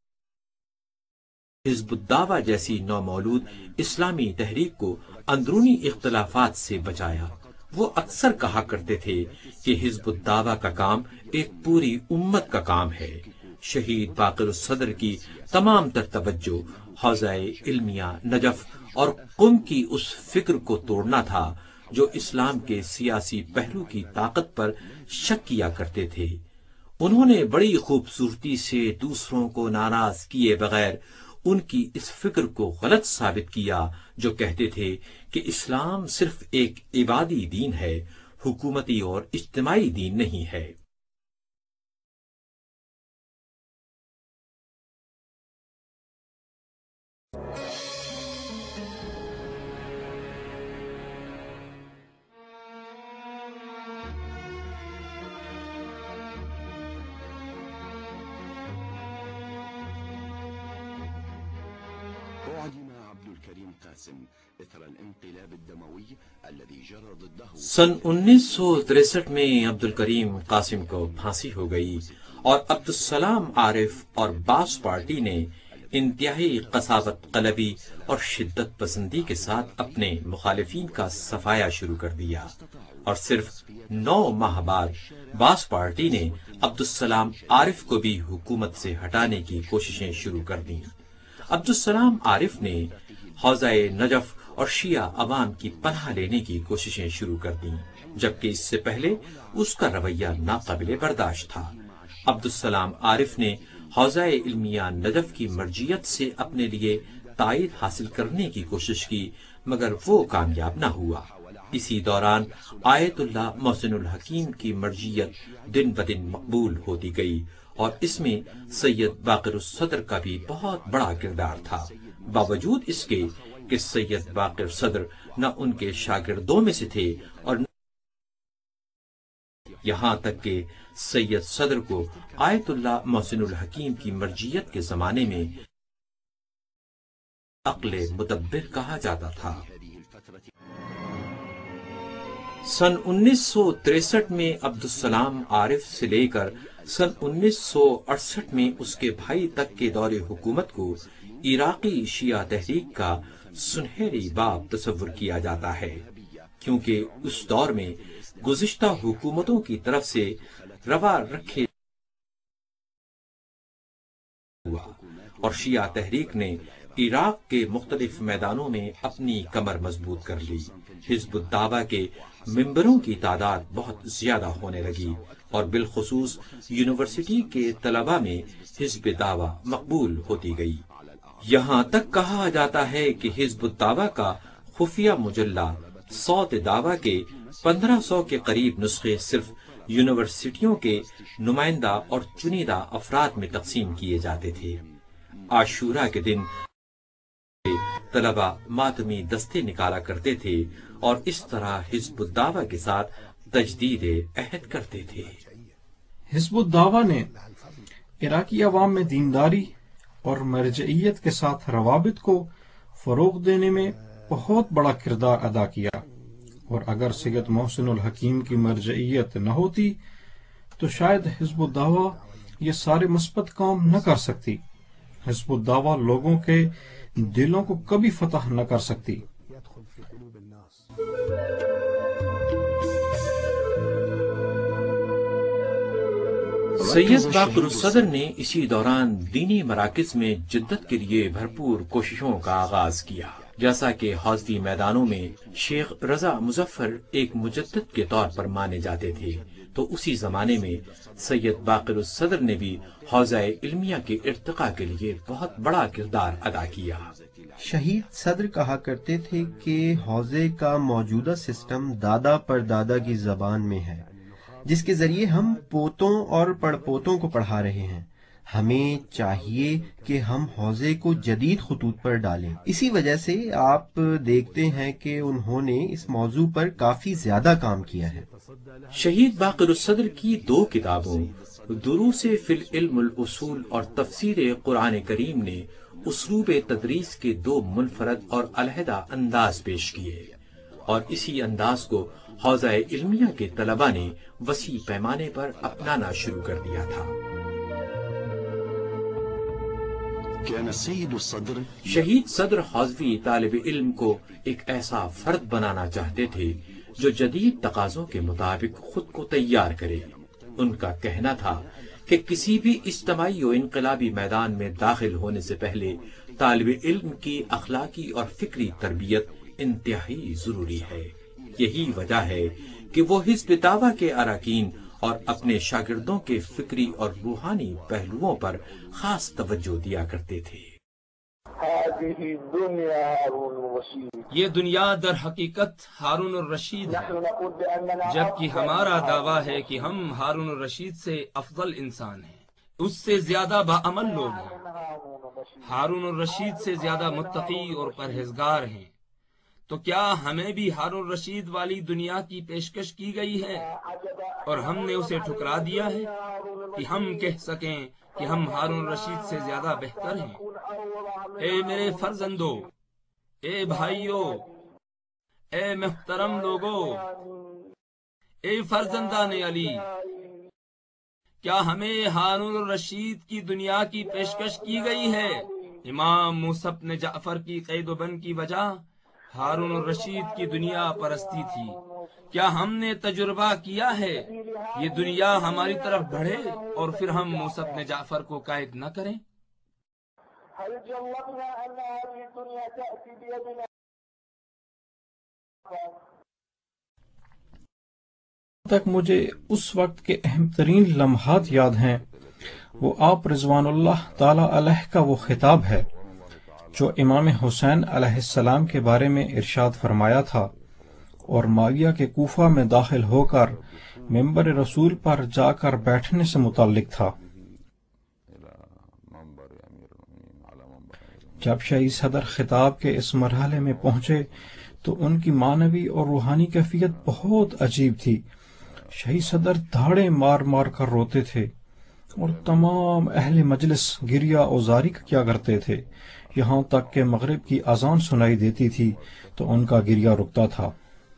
حزب الدعوہ جیسی نومولود اسلامی تحریک کو اندرونی اختلافات سے بچایا۔ وہ اکثر کہا کرتے تھے کہ حزب الدعوہ کا کام ایک پوری امت کا کام ہے۔ شہید باقر الصدر کی تمام تر توجہ حوزہ علمیہ نجف اور قم کی اس فکر کو توڑنا تھا جو اسلام کے سیاسی پہلو کی طاقت پر شک کیا کرتے تھے۔ انہوں نے بڑی خوبصورتی سے دوسروں کو ناراض کیے بغیر ان کی اس فکر کو غلط ثابت کیا جو کہتے تھے کہ اسلام صرف ایک عبادی دین ہے، حکومتی اور اجتماعی دین نہیں ہے۔ سن 1963 میں عبد الکریم قاسم کو پھانسی ہو گئی اور عبدالسلام عارف اور باس پارٹی نے انتہائی قساوت قلبی اور شدت پسندی کے ساتھ اپنے مخالفین کا صفایا شروع کر دیا، اور صرف 9 ماہ بعد باس پارٹی نے عبدالسلام عارف کو بھی حکومت سے ہٹانے کی کوششیں شروع کر دیں۔ عبدالسلام عارف نے حوزہ نجف اور شیعہ عوام کی پناہ لینے کی کوششیں شروع کر دیں، جبکہ اس سے پہلے اس کا رویہ ناقابل برداشت تھا۔ عبدالسلام عارف نے حوزہ علمیہ نجف کی مرجعیت سے اپنے لیے تائید حاصل کرنے کی کوشش کی، مگر وہ کامیاب نہ ہوا۔ اسی دوران آیت اللہ محسن الحکیم کی مرجعیت دن بدن مقبول ہوتی گئی، اور اس میں سید باقر الصدر کا بھی بہت بڑا کردار تھا، باوجود اس کے کہ سید باقر صدر نہ ان کے شاگردوں میں سے تھے اور یہاں تک کہ سید صدر کو آیت اللہ محسن الحکیم کی مرجعیت کے زمانے میں عقل مدبر کہا جاتا تھا۔ سن 1963 میں عبدالسلام عارف سے لے کر سن 1968 میں اس کے بھائی تک کے دور حکومت کو عراقی شیعہ تحریک کا سنہری باب تصور کیا جاتا ہے، کیونکہ اس دور میں گزشتہ حکومتوں کی طرف سے روا رکھے ہوا اور شیعہ تحریک نے عراق کے مختلف میدانوں میں اپنی کمر مضبوط کر لی۔ حزب الدعوہ کے ممبروں کی تعداد بہت زیادہ ہونے لگی اور بالخصوص یونیورسٹی کے طلباء میں حزب دعوہ مقبول ہوتی گئی۔ یہاں تک کہا جاتا ہے کہ حزب الدعوہ کا خفیہ مجلہ صوت دعوہ کے 1500 کے قریب نسخے صرف یونیورسٹیوں کے نمائندہ اور چنیدہ افراد میں تقسیم کیے جاتے تھے۔ عاشورہ کے دن طلباء ماتمی دستے نکالا کرتے تھے اور اس طرح حزب الدعوہ کے ساتھ تجدید عہد کرتے تھے۔ حزب الدعوہ نے عراقی عوام میں دینداری اور مرجعیت کے ساتھ روابط کو فروغ دینے میں بہت بڑا کردار ادا کیا، اور اگر سید محسن الحکیم کی مرجعیت نہ ہوتی تو شاید حزب الدعوہ یہ سارے مثبت کام نہ کر سکتی۔ حزب الدعوہ لوگوں کے دلوں کو کبھی فتح نہ کر سکتی۔ سید باقر الصدر نے اسی دوران دینی مراکز میں جدت کے لیے بھرپور کوششوں کا آغاز کیا، جیسا کہ حوزوی میدانوں میں شیخ رضا مظفر ایک مجدد کے طور پر مانے جاتے تھے، تو اسی زمانے میں سید باقر الصدر نے بھی حوزہ علمیہ کے ارتقاء کے لیے بہت بڑا کردار ادا کیا۔ شہید صدر کہا کرتے تھے کہ حوزے کا موجودہ سسٹم دادا پر دادا کی زبان میں ہے، جس کے ذریعے ہم پوتوں اور پڑپوتوں کو پڑھا رہے ہیں۔ ہمیں چاہیے کہ ہم حوزے کو جدید خطوط پر ڈالیں۔ اسی وجہ سے آپ دیکھتے ہیں کہ انہوں نے اس موضوع پر کافی زیادہ کام کیا ہے۔ شہید باقر الصدر کی 2 کتابوں دروس فی العلم الاصول اور تفسیر قرآن کریم نے اسلوب تدریس کے 2 منفرد اور علیحدہ انداز پیش کیے، اور اسی انداز کو حوزہ علمیہ کے طلباء نے وسیع پیمانے پر اپنانا شروع کر دیا تھا۔ شہید صدر حوزوی طالب علم کو ایک ایسا فرد بنانا چاہتے تھے جو جدید تقاضوں کے مطابق خود کو تیار کرے۔ ان کا کہنا تھا کہ کسی بھی اجتماعی و انقلابی میدان میں داخل ہونے سے پہلے طالب علم کی اخلاقی اور فکری تربیت انتہائی ضروری ہے۔ یہی وجہ ہے کہ وہ حزب دعویٰ کے اراکین اور اپنے شاگردوں کے فکری اور روحانی پہلوؤں پر خاص توجہ دیا کرتے تھے۔ یہ دنیا در حقیقت ہارون الرشید ہے، جبکہ ہمارا دعویٰ ہے کہ ہم ہارون الرشید سے افضل انسان ہیں، اس سے زیادہ باعمل لوگ ہیں، ہارون الرشید سے زیادہ متقی اور پرہیزگار ہیں۔ تو کیا ہمیں بھی ہارون الرشید والی دنیا کی پیشکش کی گئی ہے اور ہم نے اسے ٹھکرا دیا ہے کہ ہم کہہ سکیں کہ ہم ہارون الرشید سے زیادہ بہتر ہیں؟ اے میرے فرزندوں، اے بھائیوں، اے محترم لوگوں، اے فرزندان علی، کیا ہمیں ہارون الرشید کی دنیا کی پیشکش کی گئی ہے؟ امام موسیٰ بن جعفر کی قید و بند کی وجہ ہارون الرشید کی دنیا پرستی تھی۔ کیا ہم نے تجربہ کیا ہے یہ دنیا ہماری طرف بڑھے اور پھر ہم موسیٰ بن جعفر کو قید نہ کریں؟ تک مجھے اس وقت کے اہم ترین لمحات یاد ہیں، وہ آپ رضوان اللہ تعالی علیہ کا وہ خطاب ہے جو امام حسین علیہ السلام کے بارے میں ارشاد فرمایا تھا اور معاویہ کے کوفہ میں داخل ہو کر ممبر رسول پر جا کر بیٹھنے سے متعلق تھا۔ جب شہید صدر خطاب کے اس مرحلے میں پہنچے تو ان کی معنوی اور روحانی کیفیت بہت عجیب تھی۔ شہید صدر دھاڑے مار مار کر روتے تھے اور تمام اہل مجلس گریہ اوزاری کیا کرتے تھے، یہاں تک کہ مغرب کی اذان سنائی دیتی تھی تو ان کا گریہ رکتا تھا۔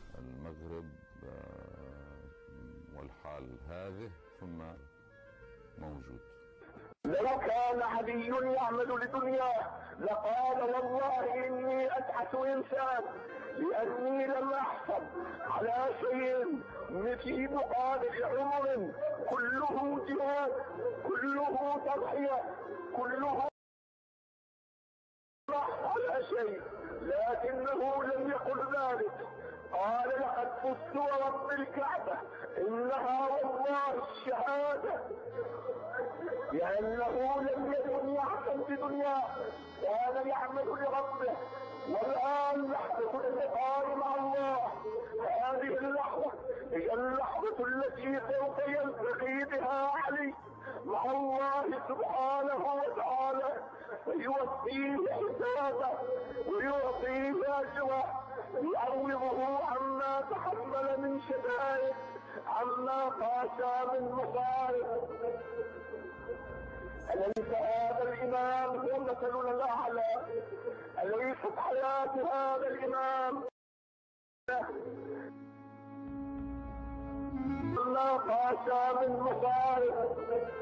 لو كان علي يعمل لدنيا لقال والله إني أتعس إنسان لأني لم أحصل على شيء في مقابل عمر كله جهاد، كله تضحية، كله على شيء، لكنه لم يقل ذلك. قال لقد فزت ورب الكعبة إنها والله الشهادة، لأنه لم يكن يعمل بدنيا، كان يعمل لربه. والآن لحظة اللقاء مع الله، هذه اللحظة هي اللحظة التي سوف يلتقي بها علي مع الله سبحانه وتعالى، فيوفيه حسابه ويعطيه أجره، يعوضه عما تحمل من شدائد، عما قاسى من مصائب. أليس هذا الإمام هو مثلنا الأعلى؟ أليست حياة هذا الإمام ما قاسى من مصائب؟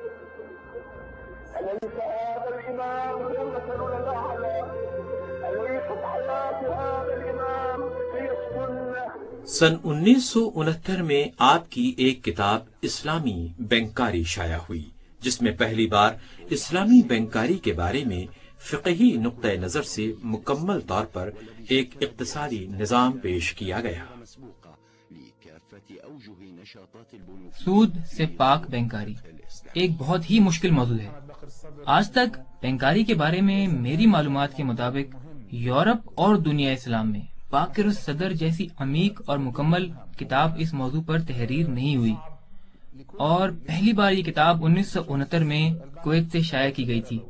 أليس هذا الإمام هو مثلنا الأعلى؟ أليست حياة هذا الإمام هي السنة؟ سن 1969 میں آپ کی ایک کتاب اسلامی بینکاری شائع ہوئی، جس میں پہلی بار اسلامی بینکاری کے بارے میں فقہی نقطہ نظر سے مکمل طور پر ایک اقتصادی نظام پیش کیا گیا۔ سود سے پاک بینکاری ایک بہت ہی مشکل موضوع ہے۔ آج تک بینکاری کے بارے میں میری معلومات کے مطابق یورپ اور دنیا اسلام میں باقر الصدر جیسی عمیق اور مکمل کتاب اس موضوع پر تحریر نہیں ہوئی، اور پہلی بار یہ کتاب 1969 میں کویت سے شائع کی گئی تھی۔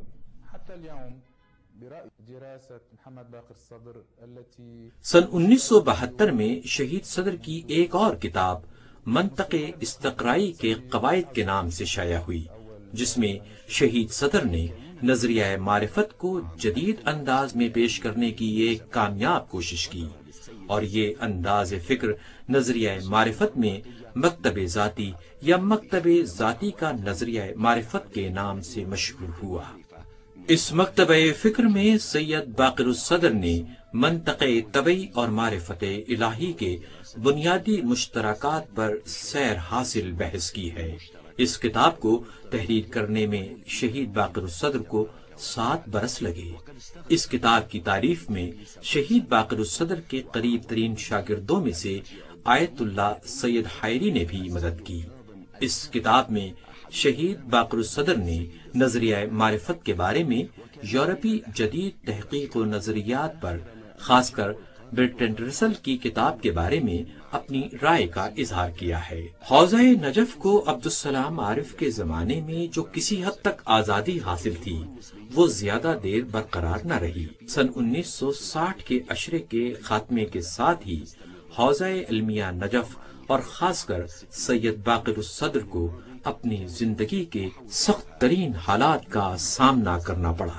سن 1972 میں شہید صدر کی ایک اور کتاب منطق استقرائی کے قواعد کے نام سے شائع ہوئی، جس میں شہید صدر نے نظریہ معرفت کو جدید انداز میں پیش کرنے کی ایک کامیاب کوشش کی، اور یہ انداز فکر نظریہ معرفت میں مکتب ذاتی یا مکتب ذاتی کا نظریہ معرفت کے نام سے مشہور ہوا۔ اس مکتب فکر میں سید باقر الصدر نے منطق طبعی اور معرفت الہی کے بنیادی مشترکات پر سیر حاصل بحث کی ہے۔ اس کتاب کو تحریر کرنے میں شہید باقر الصدر کو 7 برس لگے۔ اس کتاب کی تعریف میں شہید باقر الصدر کے قریب ترین شاگردوں میں سے آیت اللہ سید حائری نے بھی مدد کی۔ اس کتاب میں شہید باقر الصدر نے نظریہ معرفت کے بارے میں یورپی جدید تحقیق و نظریات پر، خاص کر برٹرینڈ رسل کی کتاب کے بارے میں اپنی رائے کا اظہار کیا ہے۔ حوزہ نجف کو عبدالسلام عارف کے زمانے میں جو کسی حد تک آزادی حاصل تھی، وہ زیادہ دیر برقرار نہ رہی۔ سن 1960 کے عشرے کے خاتمے کے ساتھ ہی حوزہ علمیہ نجف اور خاص کر سید باقر الصدر کو اپنی زندگی کے سخت ترین حالات کا سامنا کرنا پڑا۔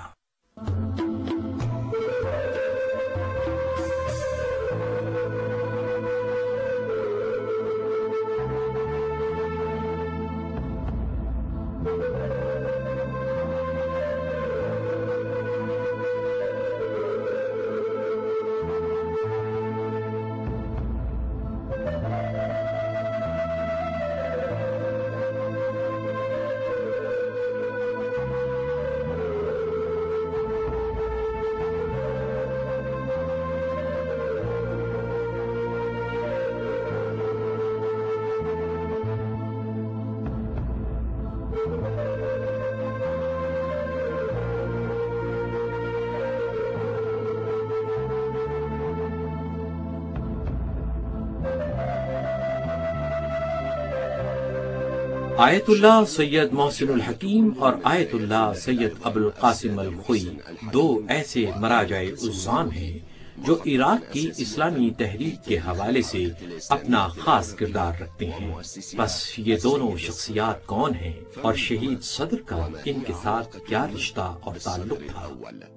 آیت اللہ سید محسن الحکیم اور آیت اللہ سید ابو القاسم الخوئی 2 ایسے مراجع عظام ہیں جو عراق کی اسلامی تحریک کے حوالے سے اپنا خاص کردار رکھتے ہیں۔ بس یہ دونوں شخصیات کون ہیں اور شہید صدر کا ان کے ساتھ کیا رشتہ اور تعلق تھا؟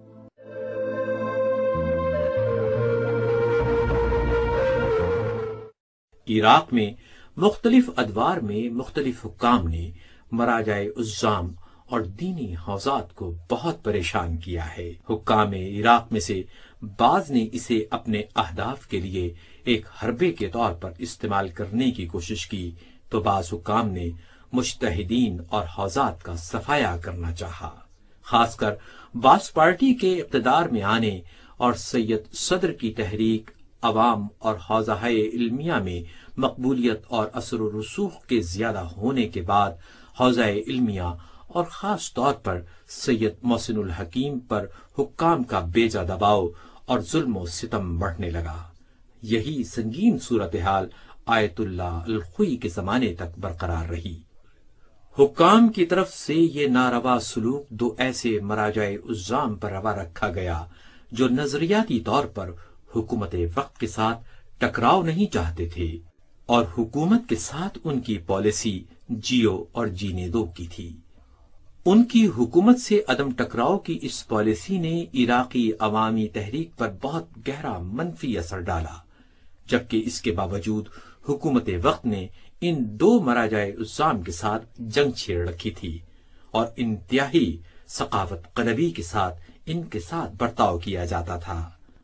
عراق میں مختلف ادوار میں مختلف حکام نے مراجع عظام اور دینی حوزات کو بہت پریشان کیا ہے۔ حکام عراق میں سے بعض نے اسے اپنے اہداف کے لیے ایک حربے کے طور پر استعمال کرنے کی کوشش کی، تو بعض حکام نے مجتہدین اور حوزات کا صفایا کرنا چاہا۔ خاص کر بعض پارٹی کے اقتدار میں آنے اور سید صدر کی تحریک عوام اور حوزہ علمیہ میں مقبولیت اور اثر و رسوخ کے زیادہ ہونے کے بعد حوزہ علمیہ اور خاص طور پر سید محسن الحکیم پر حکام کا بیجا دباؤ اور ظلم و ستم بڑھنے لگا۔ یہی سنگین صورتحال آیت اللہ الخوئی کے زمانے تک برقرار رہی۔ حکام کی طرف سے یہ ناروا سلوک 2 ایسے مراجع عظام پر روا رکھا گیا جو نظریاتی طور پر حکومت وقت کے ساتھ ٹکراؤ نہیں چاہتے تھے، اور حکومت کے ساتھ ان کی پالیسی جیو اور جینے دو کی تھی۔ ان کی حکومت سے عدم ٹکراؤ کی اس پالیسی نے عراقی عوامی تحریک پر بہت گہرا منفی اثر ڈالا، جبکہ اس کے باوجود حکومت وقت نے ان 2 مراجع عظام کے ساتھ جنگ چھیڑ رکھی تھی اور انتہائی ثقافت قلبی کے ساتھ ان کے ساتھ برتاؤ کیا جاتا تھا،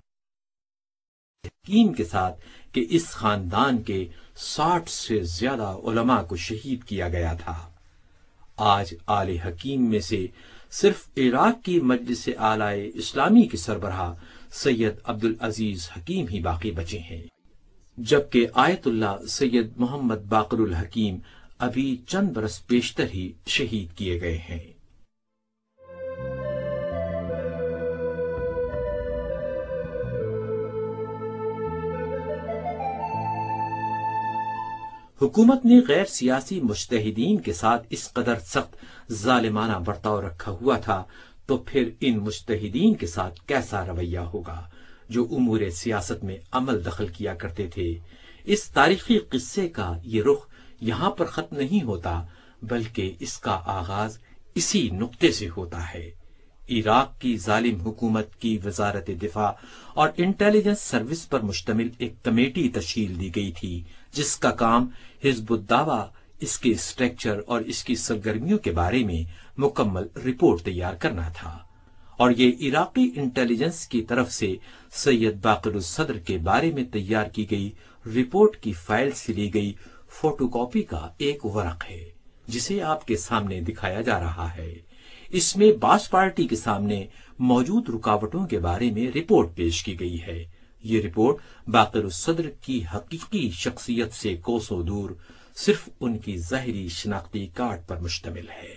یقین کے ساتھ کہ اس خاندان کے 60 سے زیادہ علماء کو شہید کیا گیا تھا۔ آج آل حکیم میں سے صرف عراق کی مجلس اعلی اسلامی کے سربراہ سید عبدالعزیز حکیم ہی باقی بچے ہیں۔ جبکہ آیت اللہ سید محمد باقر الحکیم ابھی چند برس بیشتر ہی شہید کیے گئے ہیں۔ حکومت نے غیر سیاسی مجتہدین کے ساتھ اس قدر سخت ظالمانہ برتاؤ رکھا ہوا تھا، تو پھر ان مجتہدین کے ساتھ کیسا رویہ ہوگا جو امور سیاست میں عمل دخل کیا کرتے تھے۔ اس تاریخی قصے کا یہ رخ یہاں پر ختم نہیں ہوتا، بلکہ اس کا آغاز اسی نقطے سے ہوتا ہے۔ عراق کی ظالم حکومت کی وزارت دفاع اور انٹیلیجنس سروس پر مشتمل ایک کمیٹی تشکیل دی گئی تھی، جس کا کام حزب الدعوہ، اس کے اسٹرکچر اور اس کی سرگرمیوں کے بارے میں مکمل رپورٹ تیار کرنا تھا، اور یہ عراقی انٹیلیجنس کی طرف سے سید باقر الصدر کے بارے میں تیار کی گئی رپورٹ کی فائل سے لی گئی فوٹو کاپی کا ایک ورق ہے، جسے آپ کے سامنے دکھایا جا رہا ہے۔ اس میں باس پارٹی کے سامنے موجود رکاوٹوں کے بارے میں رپورٹ پیش کی گئی ہے۔ یہ رپورٹ باقر الصدر کی حقیقی شخصیت سے کوسوں دور صرف ان کی ظاہری شناختی کارڈ پر مشتمل ہے۔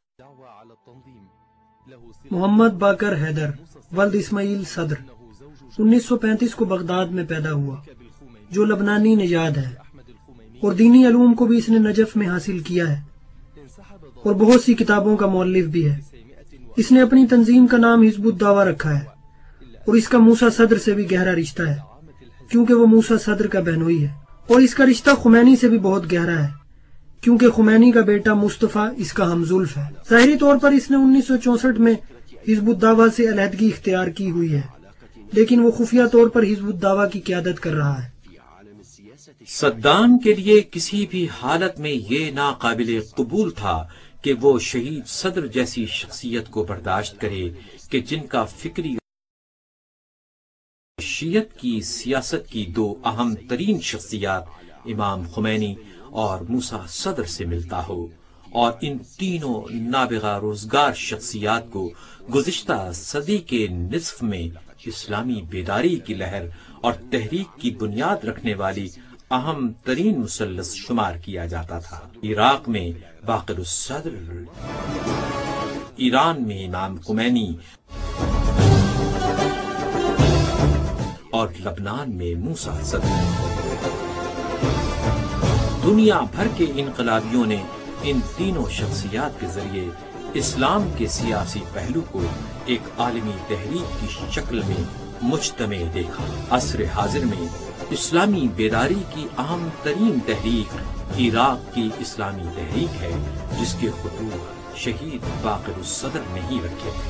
محمد باقر حیدر ولد اسماعیل صدر 1935 کو بغداد میں پیدا ہوا، جو لبنانی نژاد ہے، اور دینی علوم کو بھی اس نے نجف میں حاصل کیا ہے، اور بہت سی کتابوں کا مؤلف بھی ہے۔ اس نے اپنی تنظیم کا نام حزب الدعوہ رکھا ہے، اور اس کا موسیٰ صدر سے بھی گہرا رشتہ ہے، کیونکہ وہ موسیٰ صدر کا بہنوئی ہے، اور اس کا رشتہ خمینی سے بھی بہت گہرا ہے، کیونکہ خمینی کا بیٹا مصطفیٰ اس کا ہمزولف ہے۔ ظاہری طور پر اس نے 1964 میں حزب الدعوہ سے علیحدگی اختیار کی ہوئی ہے، لیکن وہ خفیہ طور پر حزب الدعوہ کی قیادت کر رہا ہے۔ صدام کے لیے کسی بھی حالت میں یہ ناقابل قبول تھا کہ وہ شہید صدر جیسی شخصیت کو برداشت کرے کہ جن کا فکری شیعت کی سیاست کی دو اہم ترین شخصیات امام خمینی اور موسیٰ صدر سے ملتا ہو، اور ان تینوں نابغہ روزگار شخصیات کو گزشتہ صدی کے نصف میں اسلامی بیداری کی لہر اور تحریک کی بنیاد رکھنے والی اہم ترین مثلث شمار کیا جاتا تھا۔ عراق میں باقر الصدر، ایران میں امام خمینی، اور لبنان میں موسیٰ صدر۔ دنیا بھر کے انقلابیوں نے ان تینوں شخصیات کے ذریعے اسلام کے سیاسی پہلو کو ایک عالمی تحریک کی شکل میں مجتمع دیکھا۔ عصر حاضر میں اسلامی بیداری کی اہم ترین تحریک عراق کی اسلامی تحریک ہے، جس کے خطوط شہید باقر الصدر نے ہی رکھے تھے۔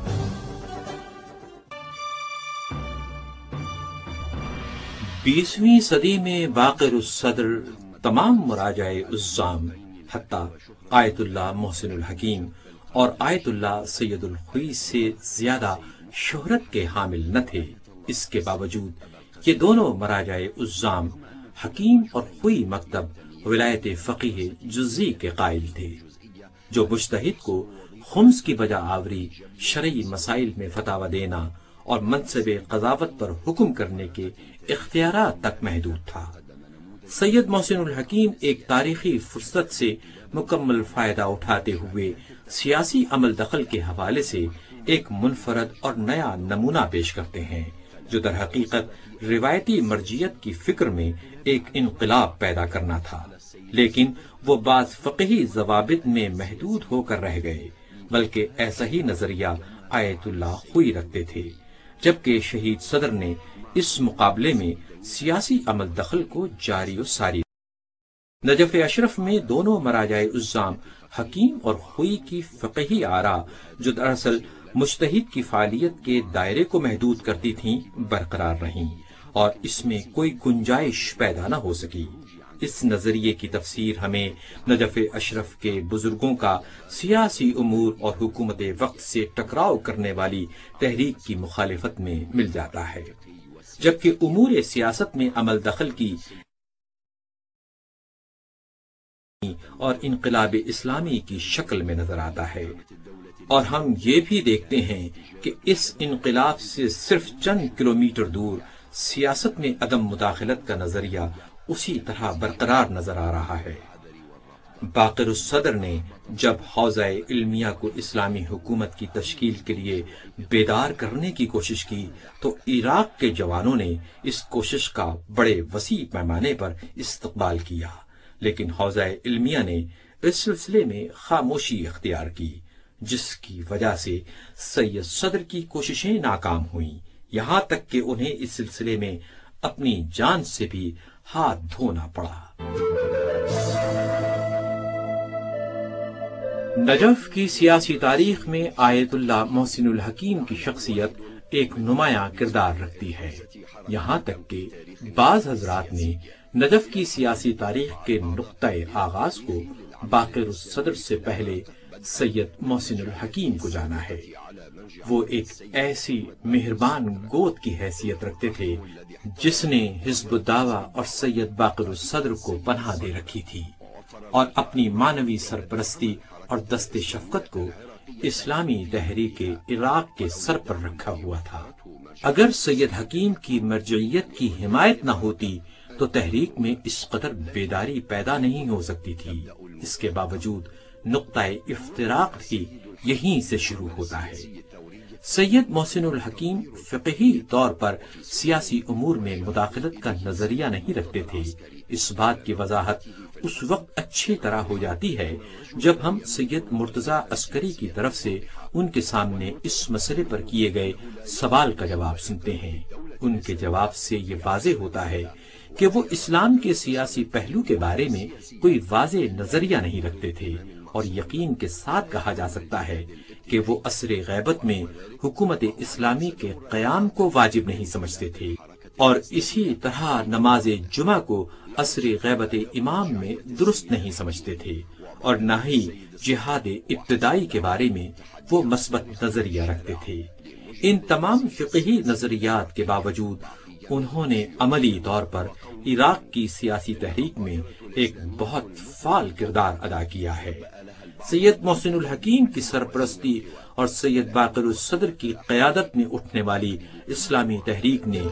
20ویں صدی میں باقر الصدر تمام مراجع عظام، حتیٰ آیت اللہ محسن الحکیم اور آیت اللہ سید الخوئی سے زیادہ شہرت کے حامل نہ تھے۔ اس کے باوجود یہ دونوں مراجع عظام حکیم اور خوئی مکتب ولایت فقیہ جزی کے قائل تھے، جو مجتہد کو خمس کی بجا آوری، شرعی مسائل میں فتاوی دینا اور منصب قضاوت پر حکم کرنے کے اختیارات تک محدود تھا۔ سید محسن الحکیم ایک تاریخی فرصت سے مکمل فائدہ اٹھاتے ہوئے سیاسی عمل دخل کے حوالے سے ایک منفرد اور نیا نمونہ پیش کرتے ہیں، جو در حقیقت روایتی مرجعیت کی فکر میں ایک انقلاب پیدا کرنا تھا، لیکن وہ بعض فقہی ضوابط میں محدود ہو کر رہ گئے، بلکہ ایسا ہی نظریہ آیت اللہ خوئی رکھتے تھے، جبکہ شہید صدر نے اس مقابلے میں سیاسی عمل دخل کو جاری و ساری۔ نجف اشرف میں دونوں مراجع عظام حکیم اور خوئی کی فقہی آراء، جو دراصل مجتہد کی فعالیت کے دائرے کو محدود کرتی تھیں، برقرار رہیں اور اس میں کوئی گنجائش پیدا نہ ہو سکی۔ اس نظریے کی تفسیر ہمیں نجف اشرف کے بزرگوں کا سیاسی امور اور حکومت وقت سے ٹکراؤ کرنے والی تحریک کی مخالفت میں مل جاتا ہے، جبکہ امور سیاست میں عمل دخل کی اور انقلاب اسلامی کی شکل میں نظر آتا ہے، اور ہم یہ بھی دیکھتے ہیں کہ اس انقلاب سے صرف چند کلومیٹر دور سیاست میں عدم مداخلت کا نظریہ اسی طرح برقرار نظر آ رہا ہے۔ باقر الصدر نے جب حوزہ علمیہ کو اسلامی حکومت کی تشکیل کے لیے بیدار کرنے کی کوشش کی تو عراق کے جوانوں نے اس کوشش کا بڑے وسیع پیمانے پر استقبال کیا، لیکن حوزہ علمیہ نے اس سلسلے میں خاموشی اختیار کی، جس کی وجہ سے سید صدر کی کوششیں ناکام ہوئیں، یہاں تک کہ انہیں اس سلسلے میں اپنی جان سے بھی ہاتھ دھونا پڑا۔ نجف کی سیاسی تاریخ میں آیت اللہ محسن الحکیم کی شخصیت ایک نمایاں کردار رکھتی ہے، یہاں تک کہ بعض حضرات نے نجف کی سیاسی تاریخ کے نقطۂ آغاز کو باقر الصدر سے پہلے سید محسن الحکیم کو جانا ہے۔ وہ ایک ایسی مہربان گود کی حیثیت رکھتے تھے جس نے حزب الدعوہ اور سید باقر الصدر کو پناہ دے رکھی تھی اور اپنی معنوی سرپرستی اور دست شفقت کو اسلامی تحریک عراق کے سر پر رکھا ہوا تھا۔ اگر سید حکیم کی مرجعیت کی حمایت نہ ہوتی تو تحریک میں اس قدر بیداری پیدا نہیں ہو سکتی تھی۔ اس کے باوجود نقطۂ افتراق بھی یہیں سے شروع ہوتا ہے۔ سید محسن الحکیم فقہی طور پر سیاسی امور میں مداخلت کا نظریہ نہیں رکھتے تھے۔ اس بات کی وضاحت اس وقت اچھی طرح ہو جاتی ہے جب ہم سید مرتضی عسکری کی طرف سے ان کے سامنے اس مسئلے پر کیے گئے سوال کا جواب سنتے ہیں۔ ان کے جواب سے یہ واضح ہوتا ہے کہ وہ اسلام کے سیاسی پہلو کے بارے میں کوئی واضح نظریہ نہیں رکھتے تھے، اور یقین کے ساتھ کہا جا سکتا ہے کہ وہ عصر غیبت میں حکومت اسلامی کے قیام کو واجب نہیں سمجھتے تھے، اور اسی طرح نماز جمعہ کو عصر غیبت امام میں درست نہیں سمجھتے تھے، اور نہ ہی جہاد ابتدائی کے بارے میں وہ مثبت نظریہ رکھتے تھے۔ ان تمام فقہی نظریات کے باوجود انہوں نے عملی طور پر عراق کی سیاسی تحریک میں ایک بہت فعال کردار ادا کیا ہے۔ سید محسن الحکیم کی سرپرستی اور سید باقر الصدر کی قیادت میں اٹھنے والی اسلامی تحریک نے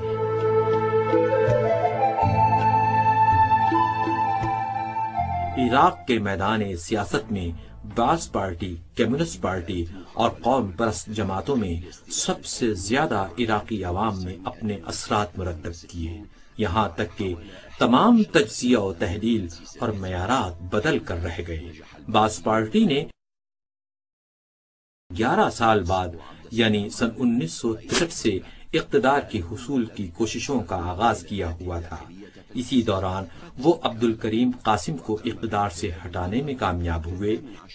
عراق کے میدان سیاست میں باعث پارٹی، کمیونسٹ پارٹی اور قوم پرست جماعتوں میں سب سے زیادہ عراقی عوام میں اپنے اثرات مرتب کیے، یہاں تک کہ تمام تجزیہ و تحلیل اور معیارات بدل کر رہ گئے۔ باعث پارٹی نے 11 سال بعد یعنی سن 1963 سے اقتدار کے حصول کی کوششوں کا آغاز کیا ہوا تھا۔ اسی دوران وہ عبد الکریم قاسم کو اقتدار سے ہٹانے میں کامیاب ہوئے،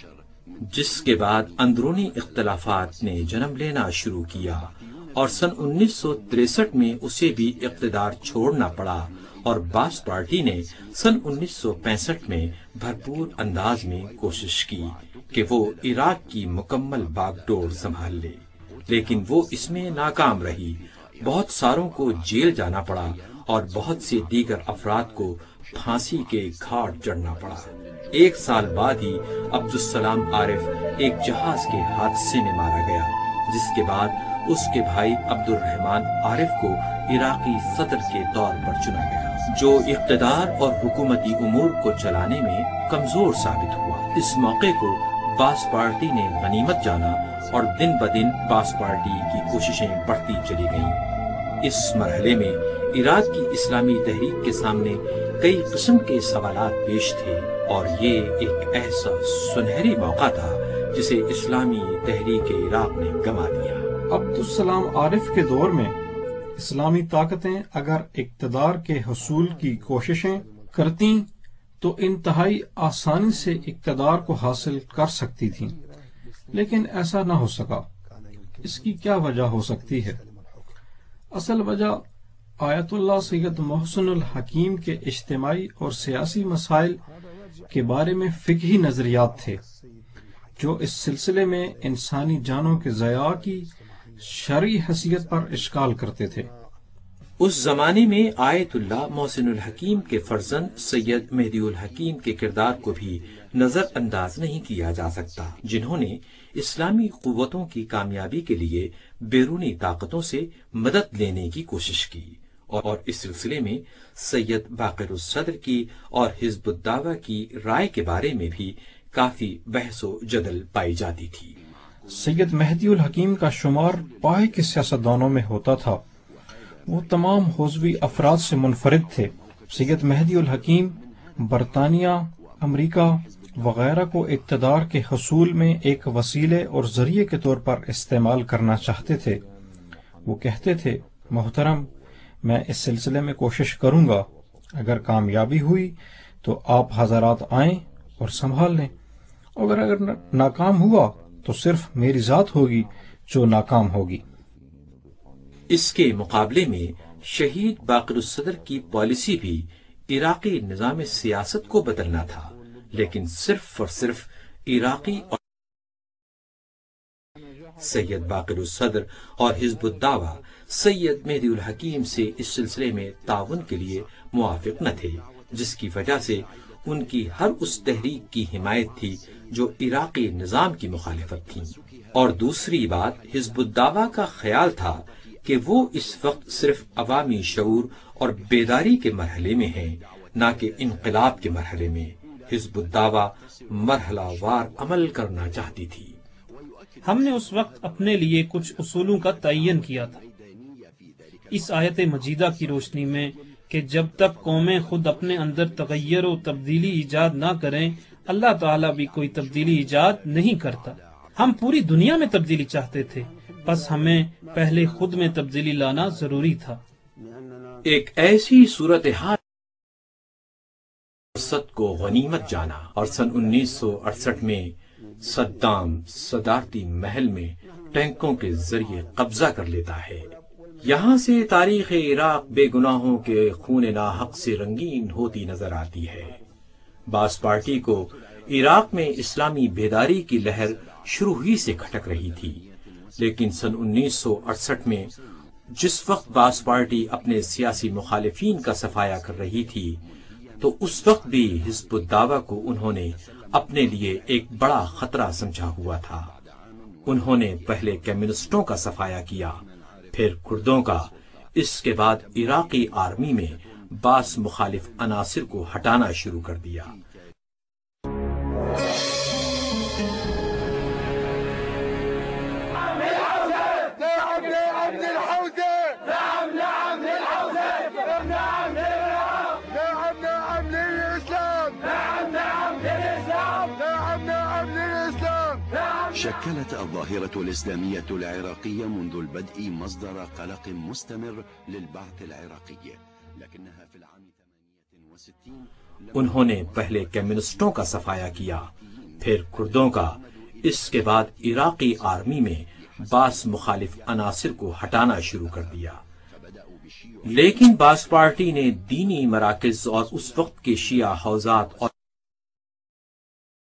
جس کے بعد اندرونی اختلافات نے جنم لینا شروع کیا، اور سن 1963 میں اسے بھی اقتدار چھوڑنا پڑا، اور باعث پارٹی نے سن 1965 میں بھرپور انداز میں کوشش کی کہ وہ عراق کی مکمل باغ ڈور سنبھال لے، لیکن وہ اس میں ناکام رہی۔ بہت ساروں کو جیل جانا پڑا اور بہت سے دیگر افراد کو پھانسی کے گھاٹ چڑھنا پڑا۔ 1 سال بعد ہی عبدالسلام عارف ایک جہاز کے حادثے میں مارا گیا، جس کے بعد اس کے بھائی عبد الرحمان عارف کو عراقی صدر کے طور پر چنا گیا، جو اقتدار اور حکومتی امور کو چلانے میں کمزور ثابت ہوا۔ اس موقع کو باعث پارٹی نے غنیمت جانا اور دن بدن باعث پارٹی کی کوششیں بڑھتی چلی گئیں۔ اس مرحلے میں عراق کی اسلامی تحریک کے سامنے کئی قسم کے سوالات پیش تھے، اور یہ ایک ایسا سنہری موقع تھا جسے اسلامی تحریک عراق نے گنوا دیا۔ عبدالسلام عارف کے دور میں اسلامی طاقتیں اگر اقتدار کے حصول کی کوششیں کرتیں تو انتہائی آسانی سے اقتدار کو حاصل کر سکتی تھیں، لیکن ایسا نہ ہو سکا۔ اس کی کیا وجہ ہو سکتی ہے؟ اصل وجہ آیت اللہ سید محسن الحکیم کے اجتماعی اور سیاسی مسائل کے بارے میں فقہی نظریات تھے، جو اس سلسلے میں انسانی جانوں کے ضیاع کی شرعی حیثیت پر اشکال کرتے تھے۔ اس زمانے میں آیت اللہ محسن الحکیم کے فرزند سید مہدی الحکیم کے کردار کو بھی نظر انداز نہیں کیا جا سکتا، جنہوں نے اسلامی قوتوں کی کامیابی کے لیے بیرونی طاقتوں سے مدد لینے کی کوشش کی اور اس سلسلے میں سید باقر الصدر کی اور حزب الدعوہ کی رائے کے بارے میں بھی کافی بحث و جدل پائی جاتی تھی۔ سید مہدی الحکیم کا شمار پائے کے سیاستدانوں میں ہوتا تھا۔ وہ تمام حزبی افراد سے منفرد تھے۔ سید مہدی الحکیم برطانیہ، امریکہ وغیرہ کو اقتدار کے حصول میں ایک وسیلے اور ذریعے کے طور پر استعمال کرنا چاہتے تھے۔ وہ کہتے تھے، محترم، میں اس سلسلے میں کوشش کروں گا، اگر کامیابی ہوئی تو آپ حضرات آئیں اور سنبھال لیں، اگر ناکام ہوا تو صرف میری ذات ہوگی جو ناکام ہوگی۔ اس کے مقابلے میں شہید باقر الصدر کی پالیسی بھی عراقی نظام سیاست کو بدلنا تھا، لیکن صرف اور صرف عراقی اور سید باقر الصدر اور حزب الدعوہ سید مہدی الحکیم سے اس سلسلے میں تعاون کے لیے موافق نہ تھے، جس کی وجہ سے ان کی ہر اس تحریک کی حمایت تھی جو عراقی نظام کی مخالفت تھی۔ اور دوسری بات، حزب الدعوہ کا خیال تھا کہ وہ اس وقت صرف عوامی شعور اور بیداری کے مرحلے میں ہیں، نہ کہ انقلاب کے مرحلے میں۔ حزب الدعوہ مرحلہ وار عمل کرنا چاہتی تھی۔ ہم نے اس وقت اپنے لیے کچھ اصولوں کا تعین کیا تھا۔ اس آیت مجیدہ کی روشنی میں کہ جب تک قومیں خود اپنے اندر تغیر و تبدیلی ایجاد نہ کریں، اللہ تعالیٰ بھی کوئی تبدیلی ایجاد نہیں کرتا۔ ہم پوری دنیا میں تبدیلی چاہتے تھے، بس ہمیں پہلے خود میں تبدیلی لانا ضروری تھا۔ ایک ایسی صورتحال کو غنیمت جانا اور سن 1968 میں صدام صدارتی محل میں ٹینکوں کے ذریعے قبضہ کر لیتا ہے۔ یہاں سے تاریخ عراق بے گناہوں کے خون ناحق سے رنگین ہوتی نظر آتی ہے۔ باس پارٹی کو عراق میں اسلامی بیداری کی لہر شروع ہی سے کھٹک رہی تھی، لیکن سن 1968 میں جس وقت باس پارٹی اپنے سیاسی مخالفین کا صفایا کر رہی تھی، تو اس وقت بھی حزب الدعوہ کو انہوں نے اپنے لیے ایک بڑا خطرہ سمجھا ہوا تھا۔ انہوں نے پہلے کمیونسٹوں کا صفایا کیا، پھر کردوں کا، اس کے بعد عراقی آرمی میں باس مخالف عناصر کو ہٹانا شروع کر دیا۔ شكلت الظاهرة الإسلامية العراقية منذ البدء مصدر قلق مستمر للبعث العراقي، لكنها في العام 68 انہوں نے پہلے کمیونسٹوں کا صفایا کیا، پھر کردوں کا، اس کے بعد عراقی آرمی میں باس مخالف عناصر کو ہٹانا شروع کر دیا۔ لیکن باس پارٹی نے دینی مراکز اور اس وقت کے شیعہ حوزات اور